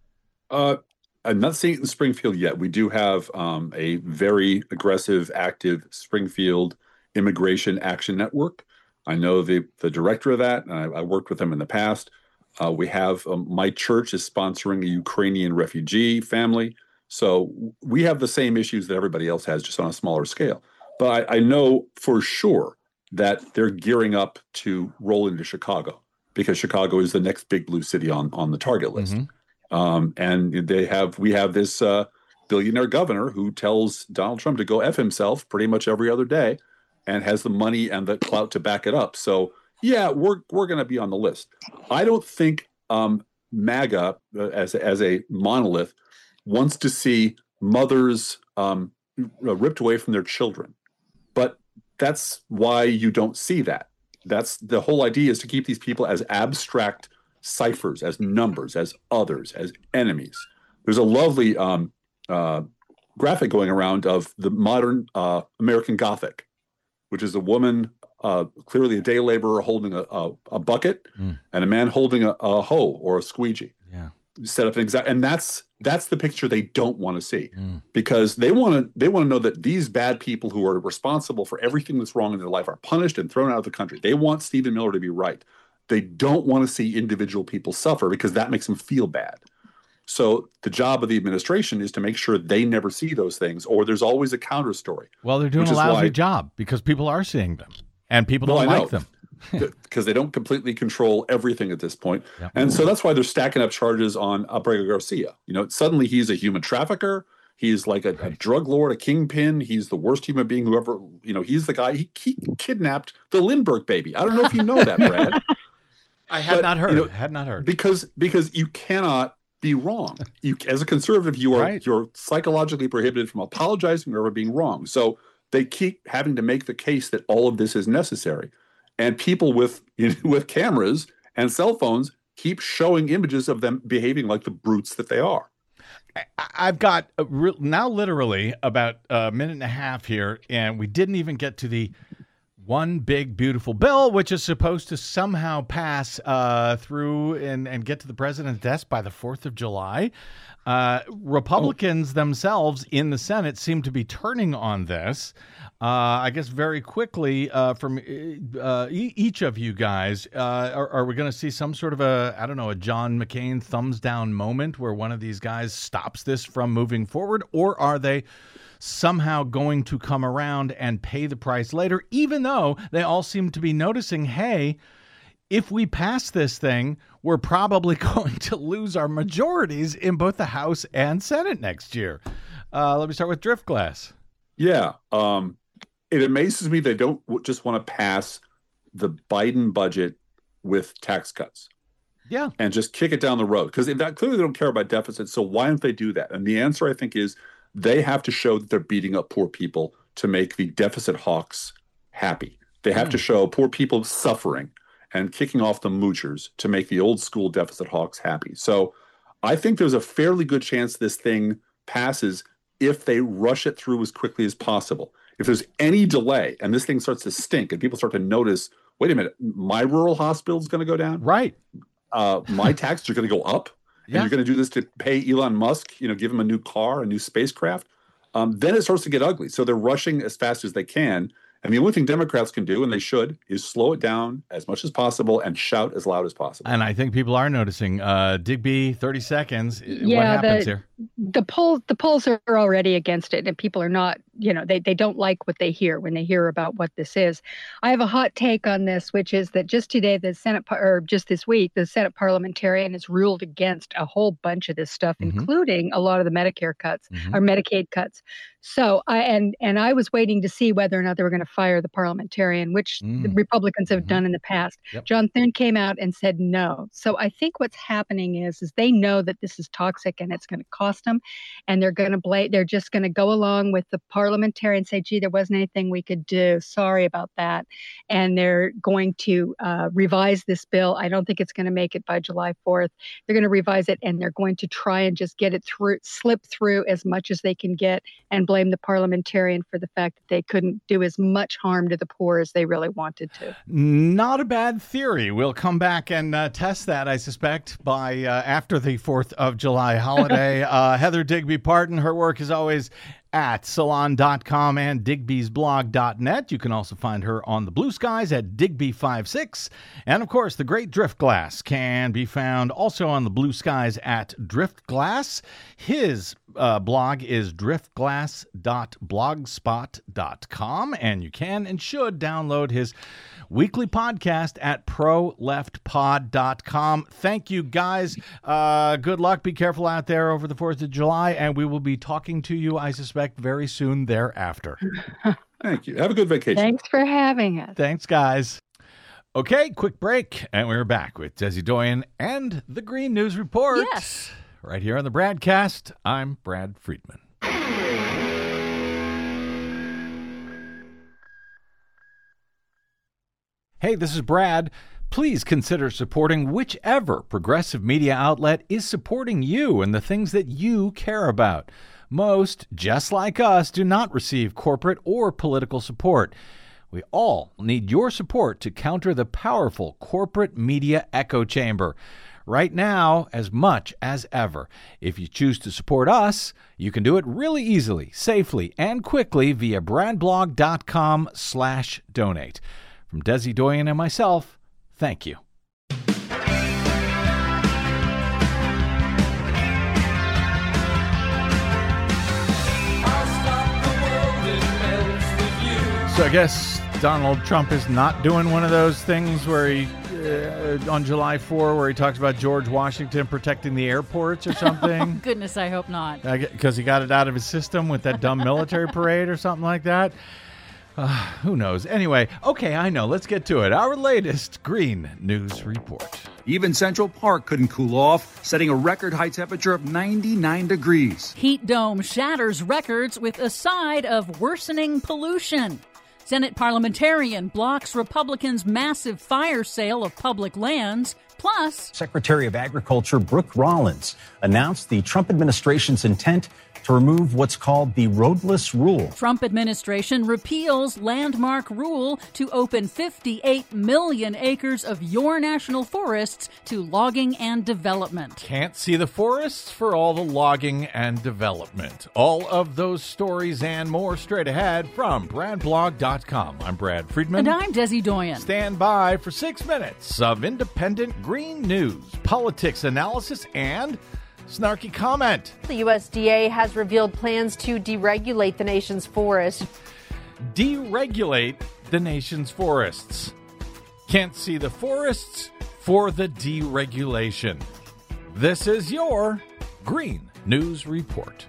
F: Uh, I'm not seeing it in Springfield yet. We do have um, a very aggressive, active Springfield Immigration Action Network. I know the the director of that, and I, I worked with them in the past. Uh, we have um, my church is sponsoring a Ukrainian refugee family, so we have the same issues that everybody else has, just on a smaller scale. But I, I know for sure that they're gearing up to roll into Chicago, because Chicago is the next big blue city on on the target list. Mm-hmm. Um, and they have, we have this uh, billionaire governor who tells Donald Trump to go F himself pretty much every other day, and has the money and the clout to back it up. So yeah, we're we're going to be on the list. I don't think um, MAGA uh, as as a monolith wants to see mothers um, ripped away from their children, but that's why you don't see that. That's the whole idea, is to keep these people as abstract ciphers, as numbers, as others, as enemies. There's a lovely um, uh, graphic going around of the modern uh, American Gothic, which is a woman, uh, clearly a day laborer, holding a, a, a bucket, mm. and a man holding a, a hoe or a squeegee.
B: Yeah,
F: set up an exact, and that's that's the picture they don't want to see,
B: mm.
F: because they want to they want to know that these bad people who are responsible for everything that's wrong in their life are punished and thrown out of the country. They want Stephen Miller to be right. They don't want to see individual people suffer, because that makes them feel bad. So the job of the administration is to make sure they never see those things, or there's always a counter story.
B: Well, they're doing a lousy why, job, because people are seeing them, and people don't
F: well,
B: like them.
F: Because they don't completely control everything at this point.
B: Yep.
F: And so that's why they're stacking up charges on Abrego Garcia. You know, suddenly he's a human trafficker. He's like a, a drug lord, a kingpin. He's the worst human being who ever, you know, he's the guy, he, he kidnapped the Lindbergh baby. I don't know if you know that, Brad.
B: I had
F: but,
B: not heard.
F: You know,
B: had not heard.
F: Because because you cannot be wrong. You, as a conservative, you are
B: right.
F: you're psychologically prohibited from apologizing or ever being wrong. So they keep having to make the case that all of this is necessary, and people with you know, with cameras and cell phones keep showing images of them behaving like the brutes that they are.
B: I've got a re- now literally about a minute and a half here, and we didn't even get to the one big beautiful bill, which is supposed to somehow pass uh, through and, and get to the president's desk by the fourth of July. Uh, Republicans oh. themselves in the Senate seem to be turning on this. Uh, I guess very quickly uh, from uh, e- each of you guys, uh, are, are we going to see some sort of a, I don't know, a John McCain thumbs down moment where one of these guys stops this from moving forward, or are they somehow going to come around and pay the price later, even though they all seem to be noticing, hey, if we pass this thing, we're probably going to lose our majorities in both the House and Senate next year. Uh, let me start with Driftglass.
F: Yeah. Um, it amazes me they don't just want to pass the Biden budget with tax cuts.
B: Yeah.
F: And just kick it down the road. Because clearly they don't care about deficits, so why don't they do that? And the answer, I think, is they have to show that they're beating up poor people to make the deficit hawks happy. They have mm. to show poor people suffering and kicking off the moochers to make the old school deficit hawks happy. So I think there's a fairly good chance this thing passes if they rush it through as quickly as possible. If there's any delay and this thing starts to stink and people start to notice, wait a minute, my rural hospital is going to go down?
B: Right.
F: Uh, my taxes are going to go up? And yeah. you're going to do this to pay Elon Musk, you know, give him a new car, a new spacecraft, um, then it starts to get ugly. So they're rushing as fast as they can. And the only thing Democrats can do, and they should, is slow it down as much as possible and shout as loud as possible.
B: And I think people are noticing. Uh, Digby, thirty seconds.
G: Yeah,
B: what happens
G: the,
B: here?
G: The polls, the polls are already against it, and people are not, you know, they, they don't like what they hear when they hear about what this is. I have a hot take on this, which is that just today, the Senate, or just this week, the Senate parliamentarian has ruled against a whole bunch of this stuff, mm-hmm. including a lot of the Medicare cuts mm-hmm. or Medicaid cuts. So I and and I was waiting to see whether or not they were going to fire the parliamentarian, which mm. the Republicans have mm-hmm. done in the past. Yep. John Thune came out and said no. So I think what's happening is is they know that this is toxic and it's going to cost them, and they're going to blame. They're just going to go along with the par parliamentarians say, gee, there wasn't anything we could do. Sorry about that. And they're going to uh, revise this bill. I don't think it's going to make it by July fourth. They're going to revise it, and they're going to try and just get it through, slip through as much as they can get, and blame the parliamentarian for the fact that they couldn't do as much harm to the poor as they really wanted to.
B: Not a bad theory. We'll come back and uh, test that, I suspect, by uh, after the fourth of July holiday. uh, Heather Digby Parton, her work is always at salon dot com and digby's blog dot net. You can also find her on the Blue Skies at Digby fifty-six. And, of course, the great Driftglass can be found also on the Blue Skies at Driftglass. His uh, blog is driftglass dot blogspot dot com, and you can and should download his weekly podcast at pro left pod dot com. Thank you, guys. Uh, good luck. Be careful out there over the fourth of July, and we will be talking to you, I suspect, very soon thereafter.
F: Thank you. Have a good vacation.
G: Thanks for having us.
B: Thanks, guys. Okay, quick break, and we're back with Desi Doyen and the Green News Report.
D: Yes.
B: Right here on the Bradcast. I'm Brad Friedman. Hey, this is Brad. Please consider supporting whichever progressive media outlet is supporting you and the things that you care about. Most, just like us, do not receive corporate or political support. We all need your support to counter the powerful corporate media echo chamber. Right now, as much as ever. If you choose to support us, you can do it really easily, safely, and quickly via bradblog dot com slash donate. From Desi Doyen and myself, thank you. So I guess Donald Trump is not doing one of those things where he, uh, on July fourth, where he talks about George Washington protecting the airports or something.
D: Goodness, I hope not.
B: Because he got it out of his system with that dumb military parade or something like that. Uh, who knows? Anyway, okay, I know. Let's get to it. Our latest Green News Report.
H: Even Central Park couldn't cool off, setting a record high temperature of ninety-nine degrees.
D: Heat dome shatters records with a side of worsening pollution. Senate parliamentarian blocks Republicans' massive fire sale of public lands. Plus,
I: Secretary of Agriculture Brooke Rollins announced the Trump administration's intent to remove what's called the roadless rule.
D: Trump administration repeals landmark rule to open fifty-eight million acres of your national forests to logging and development.
B: Can't see the forests for all the logging and development. All of those stories and more straight ahead from bradblog dot com. I'm Brad Friedman.
D: And I'm Desi Doyen.
B: Stand by for six minutes of independent green news, politics analysis, and snarky comment.
J: The U S D A has revealed plans to deregulate the nation's forests.
B: Deregulate the nation's forests. Can't see the forests for the deregulation. This is your Green News Report.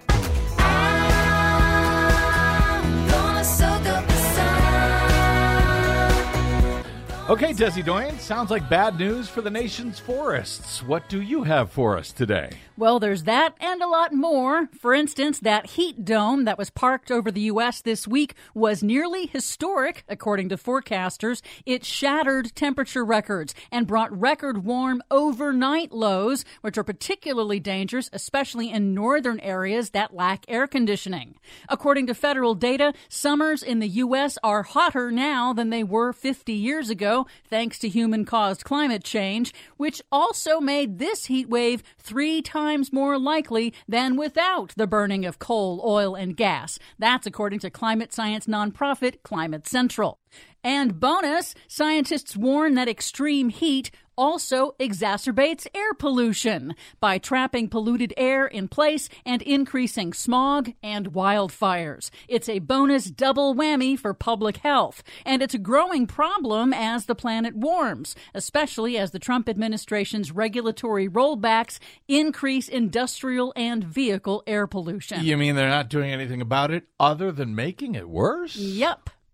B: Okay, Desi Doyen, sounds like bad news for the nation's forests. What do you have for us today?
D: Well, there's that and a lot more. For instance, that heat dome that was parked over the U S this week was nearly historic, according to forecasters. It shattered temperature records and brought record warm overnight lows, which are particularly dangerous, especially in northern areas that lack air conditioning. According to federal data, summers in the U S are hotter now than they were fifty years ago, thanks to human-caused climate change, which also made this heat wave three times more likely than without the burning of coal, oil, and gas. That's according to climate science nonprofit Climate Central. And bonus, scientists warn that extreme heat also exacerbates air pollution by trapping polluted air in place and increasing smog and wildfires. It's a bonus double whammy for public health, and it's a growing problem as the planet warms, especially as the Trump administration's regulatory rollbacks increase industrial and vehicle air pollution.
B: You mean they're not doing anything about it other than making it worse?
D: Yep.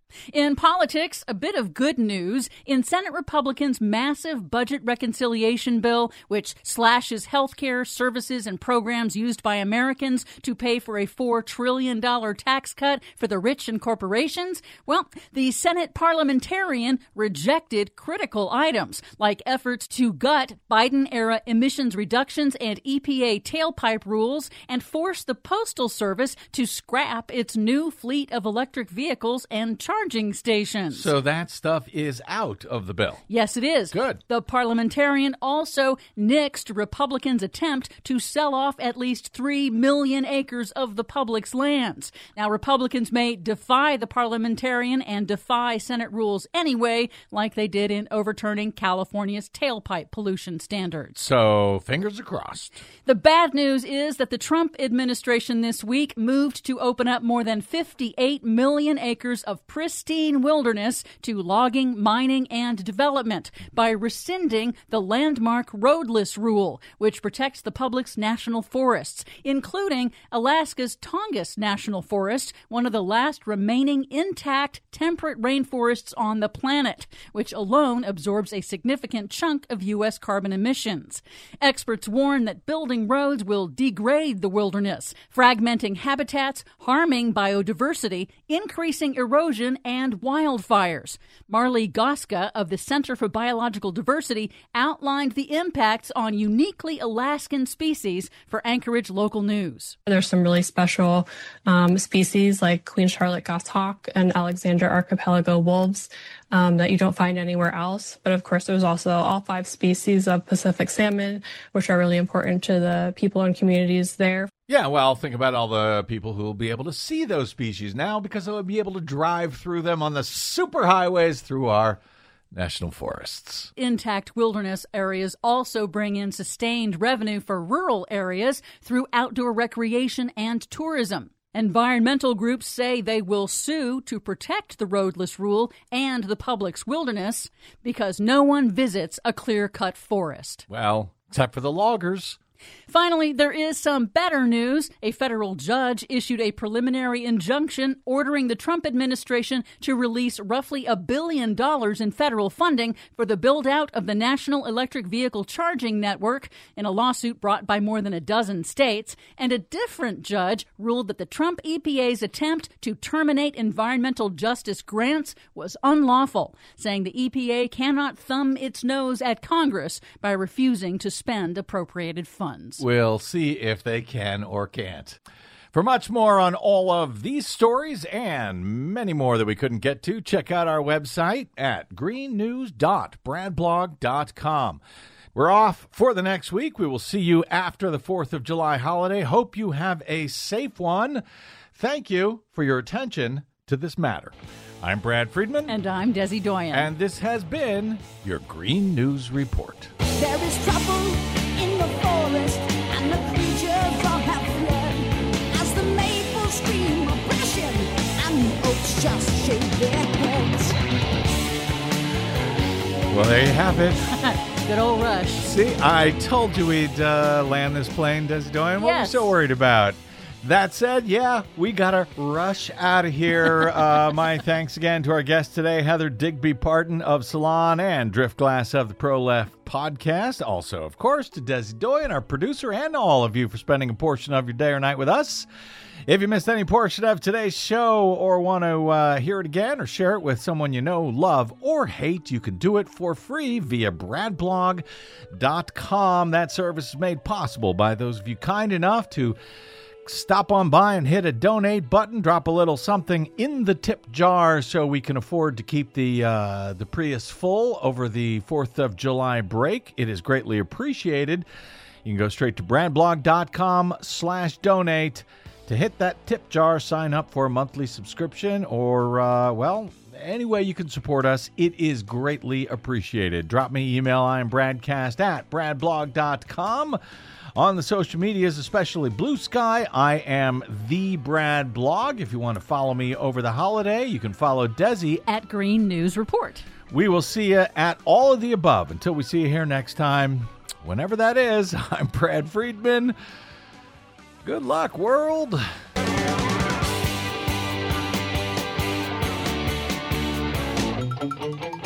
D: In politics, a bit of good news. In Senate Republicans' massive budget reconciliation bill, which slashes health care services and programs used by Americans to pay for a four trillion dollars tax cut for the rich and corporations, well, the Senate parliamentarian rejected critical items like efforts to gut Biden-era emissions reductions and E P A tailpipe rules and force the Postal Service to scrap its new fleet of electric vehicles and charging stations.
B: So that stuff is out of the bill.
D: Yes, it is.
B: Good.
D: The parliamentarian also nixed Republicans' attempt to sell off at least three million acres of the public's lands. Now, Republicans may defy the parliamentarian and defy Senate rules anyway, like they did in overturning California's tailpipe pollution standards.
B: So fingers are crossed.
D: The bad news is that the Trump administration this week moved to open up more than fifty-eight million acres of pristine wilderness to logging, mining, and development by rescinding the landmark roadless rule, which protects the public's national forests, including Alaska's Tongass National Forest, one of the last remaining intact temperate rainforests on the planet, which alone absorbs a significant chunk of U S carbon emissions. Experts warn that building roads will degrade the wilderness, fragmenting habitats, harming biodiversity, increasing erosion, and wildfires. Marley Goska of the Center for Biological Diversity outlined the impacts on uniquely Alaskan species for Anchorage Local News.
K: There's some really special um, species like Queen Charlotte goshawk and Alexander archipelago wolves um, that you don't find anywhere else. But of course, there's also all five species of Pacific salmon, which are really important to the people and communities there.
B: Yeah, well, think about all the people who will be able to see those species now because they'll be able to drive through them on the superhighways through our national forests.
D: Intact wilderness areas also bring in sustained revenue for rural areas through outdoor recreation and tourism. Environmental groups say they will sue to protect the roadless rule and the public's wilderness because no one visits a clear-cut forest.
B: Well, except for the loggers.
D: Finally, there is some better news. A federal judge issued a preliminary injunction ordering the Trump administration to release roughly a billion dollars in federal funding for the build-out of the National Electric Vehicle Charging Network in a lawsuit brought by more than a dozen states. And a different judge ruled that the Trump E P A's attempt to terminate environmental justice grants was unlawful, saying the E P A cannot thumb its nose at Congress by refusing to spend appropriated funds.
B: We'll see if they can or can't. For much more on all of these stories and many more that we couldn't get to, check out our website at green news dot brad blog dot com. We're off for the next week. We will see you after the fourth of July holiday. Hope you have a safe one. Thank you for your attention to this matter. I'm Brad Friedman.
D: And I'm Desi Doyen.
B: And this has been your Green News Report.
L: There is trouble in the forest, and the creatures all have fled as the maples scream oppression, and the oaks just shake their heads.
B: Well, there you have it.
D: Good old Rush.
B: See, I told you we'd uh, land this plane, Desi Doyen. What
D: Yes.
B: were you so worried about? That said, yeah, we got to rush out of here. Uh, my thanks again to our guest today, Heather Digby Parton of Salon and Driftglass of the Pro Left podcast. Also, of course, to Desi Doyen, our producer, and all of you for spending a portion of your day or night with us. If you missed any portion of today's show or want to uh, hear it again or share it with someone you know, love, or hate, you can do it for free via brad blog dot com. That service is made possible by those of you kind enough to stop on by and hit a donate button, drop a little something in the tip jar so we can afford to keep the uh, the Prius full over the fourth of July break. It is greatly appreciated. You can go straight to brad blog dot com slash donate to hit that tip jar, sign up for a monthly subscription, or, uh, well, any way you can support us. It is greatly appreciated. Drop me an email. I'm bradcast at brad blog dot com. On the social medias, especially Blue Sky, I am the Brad Blog. If you want to follow me over the holiday, you can follow Desi
D: at Green News Report.
B: We will see you at all of the above. Until we see you here next time, whenever that is, I'm Brad Friedman. Good luck, world.
L: Bye.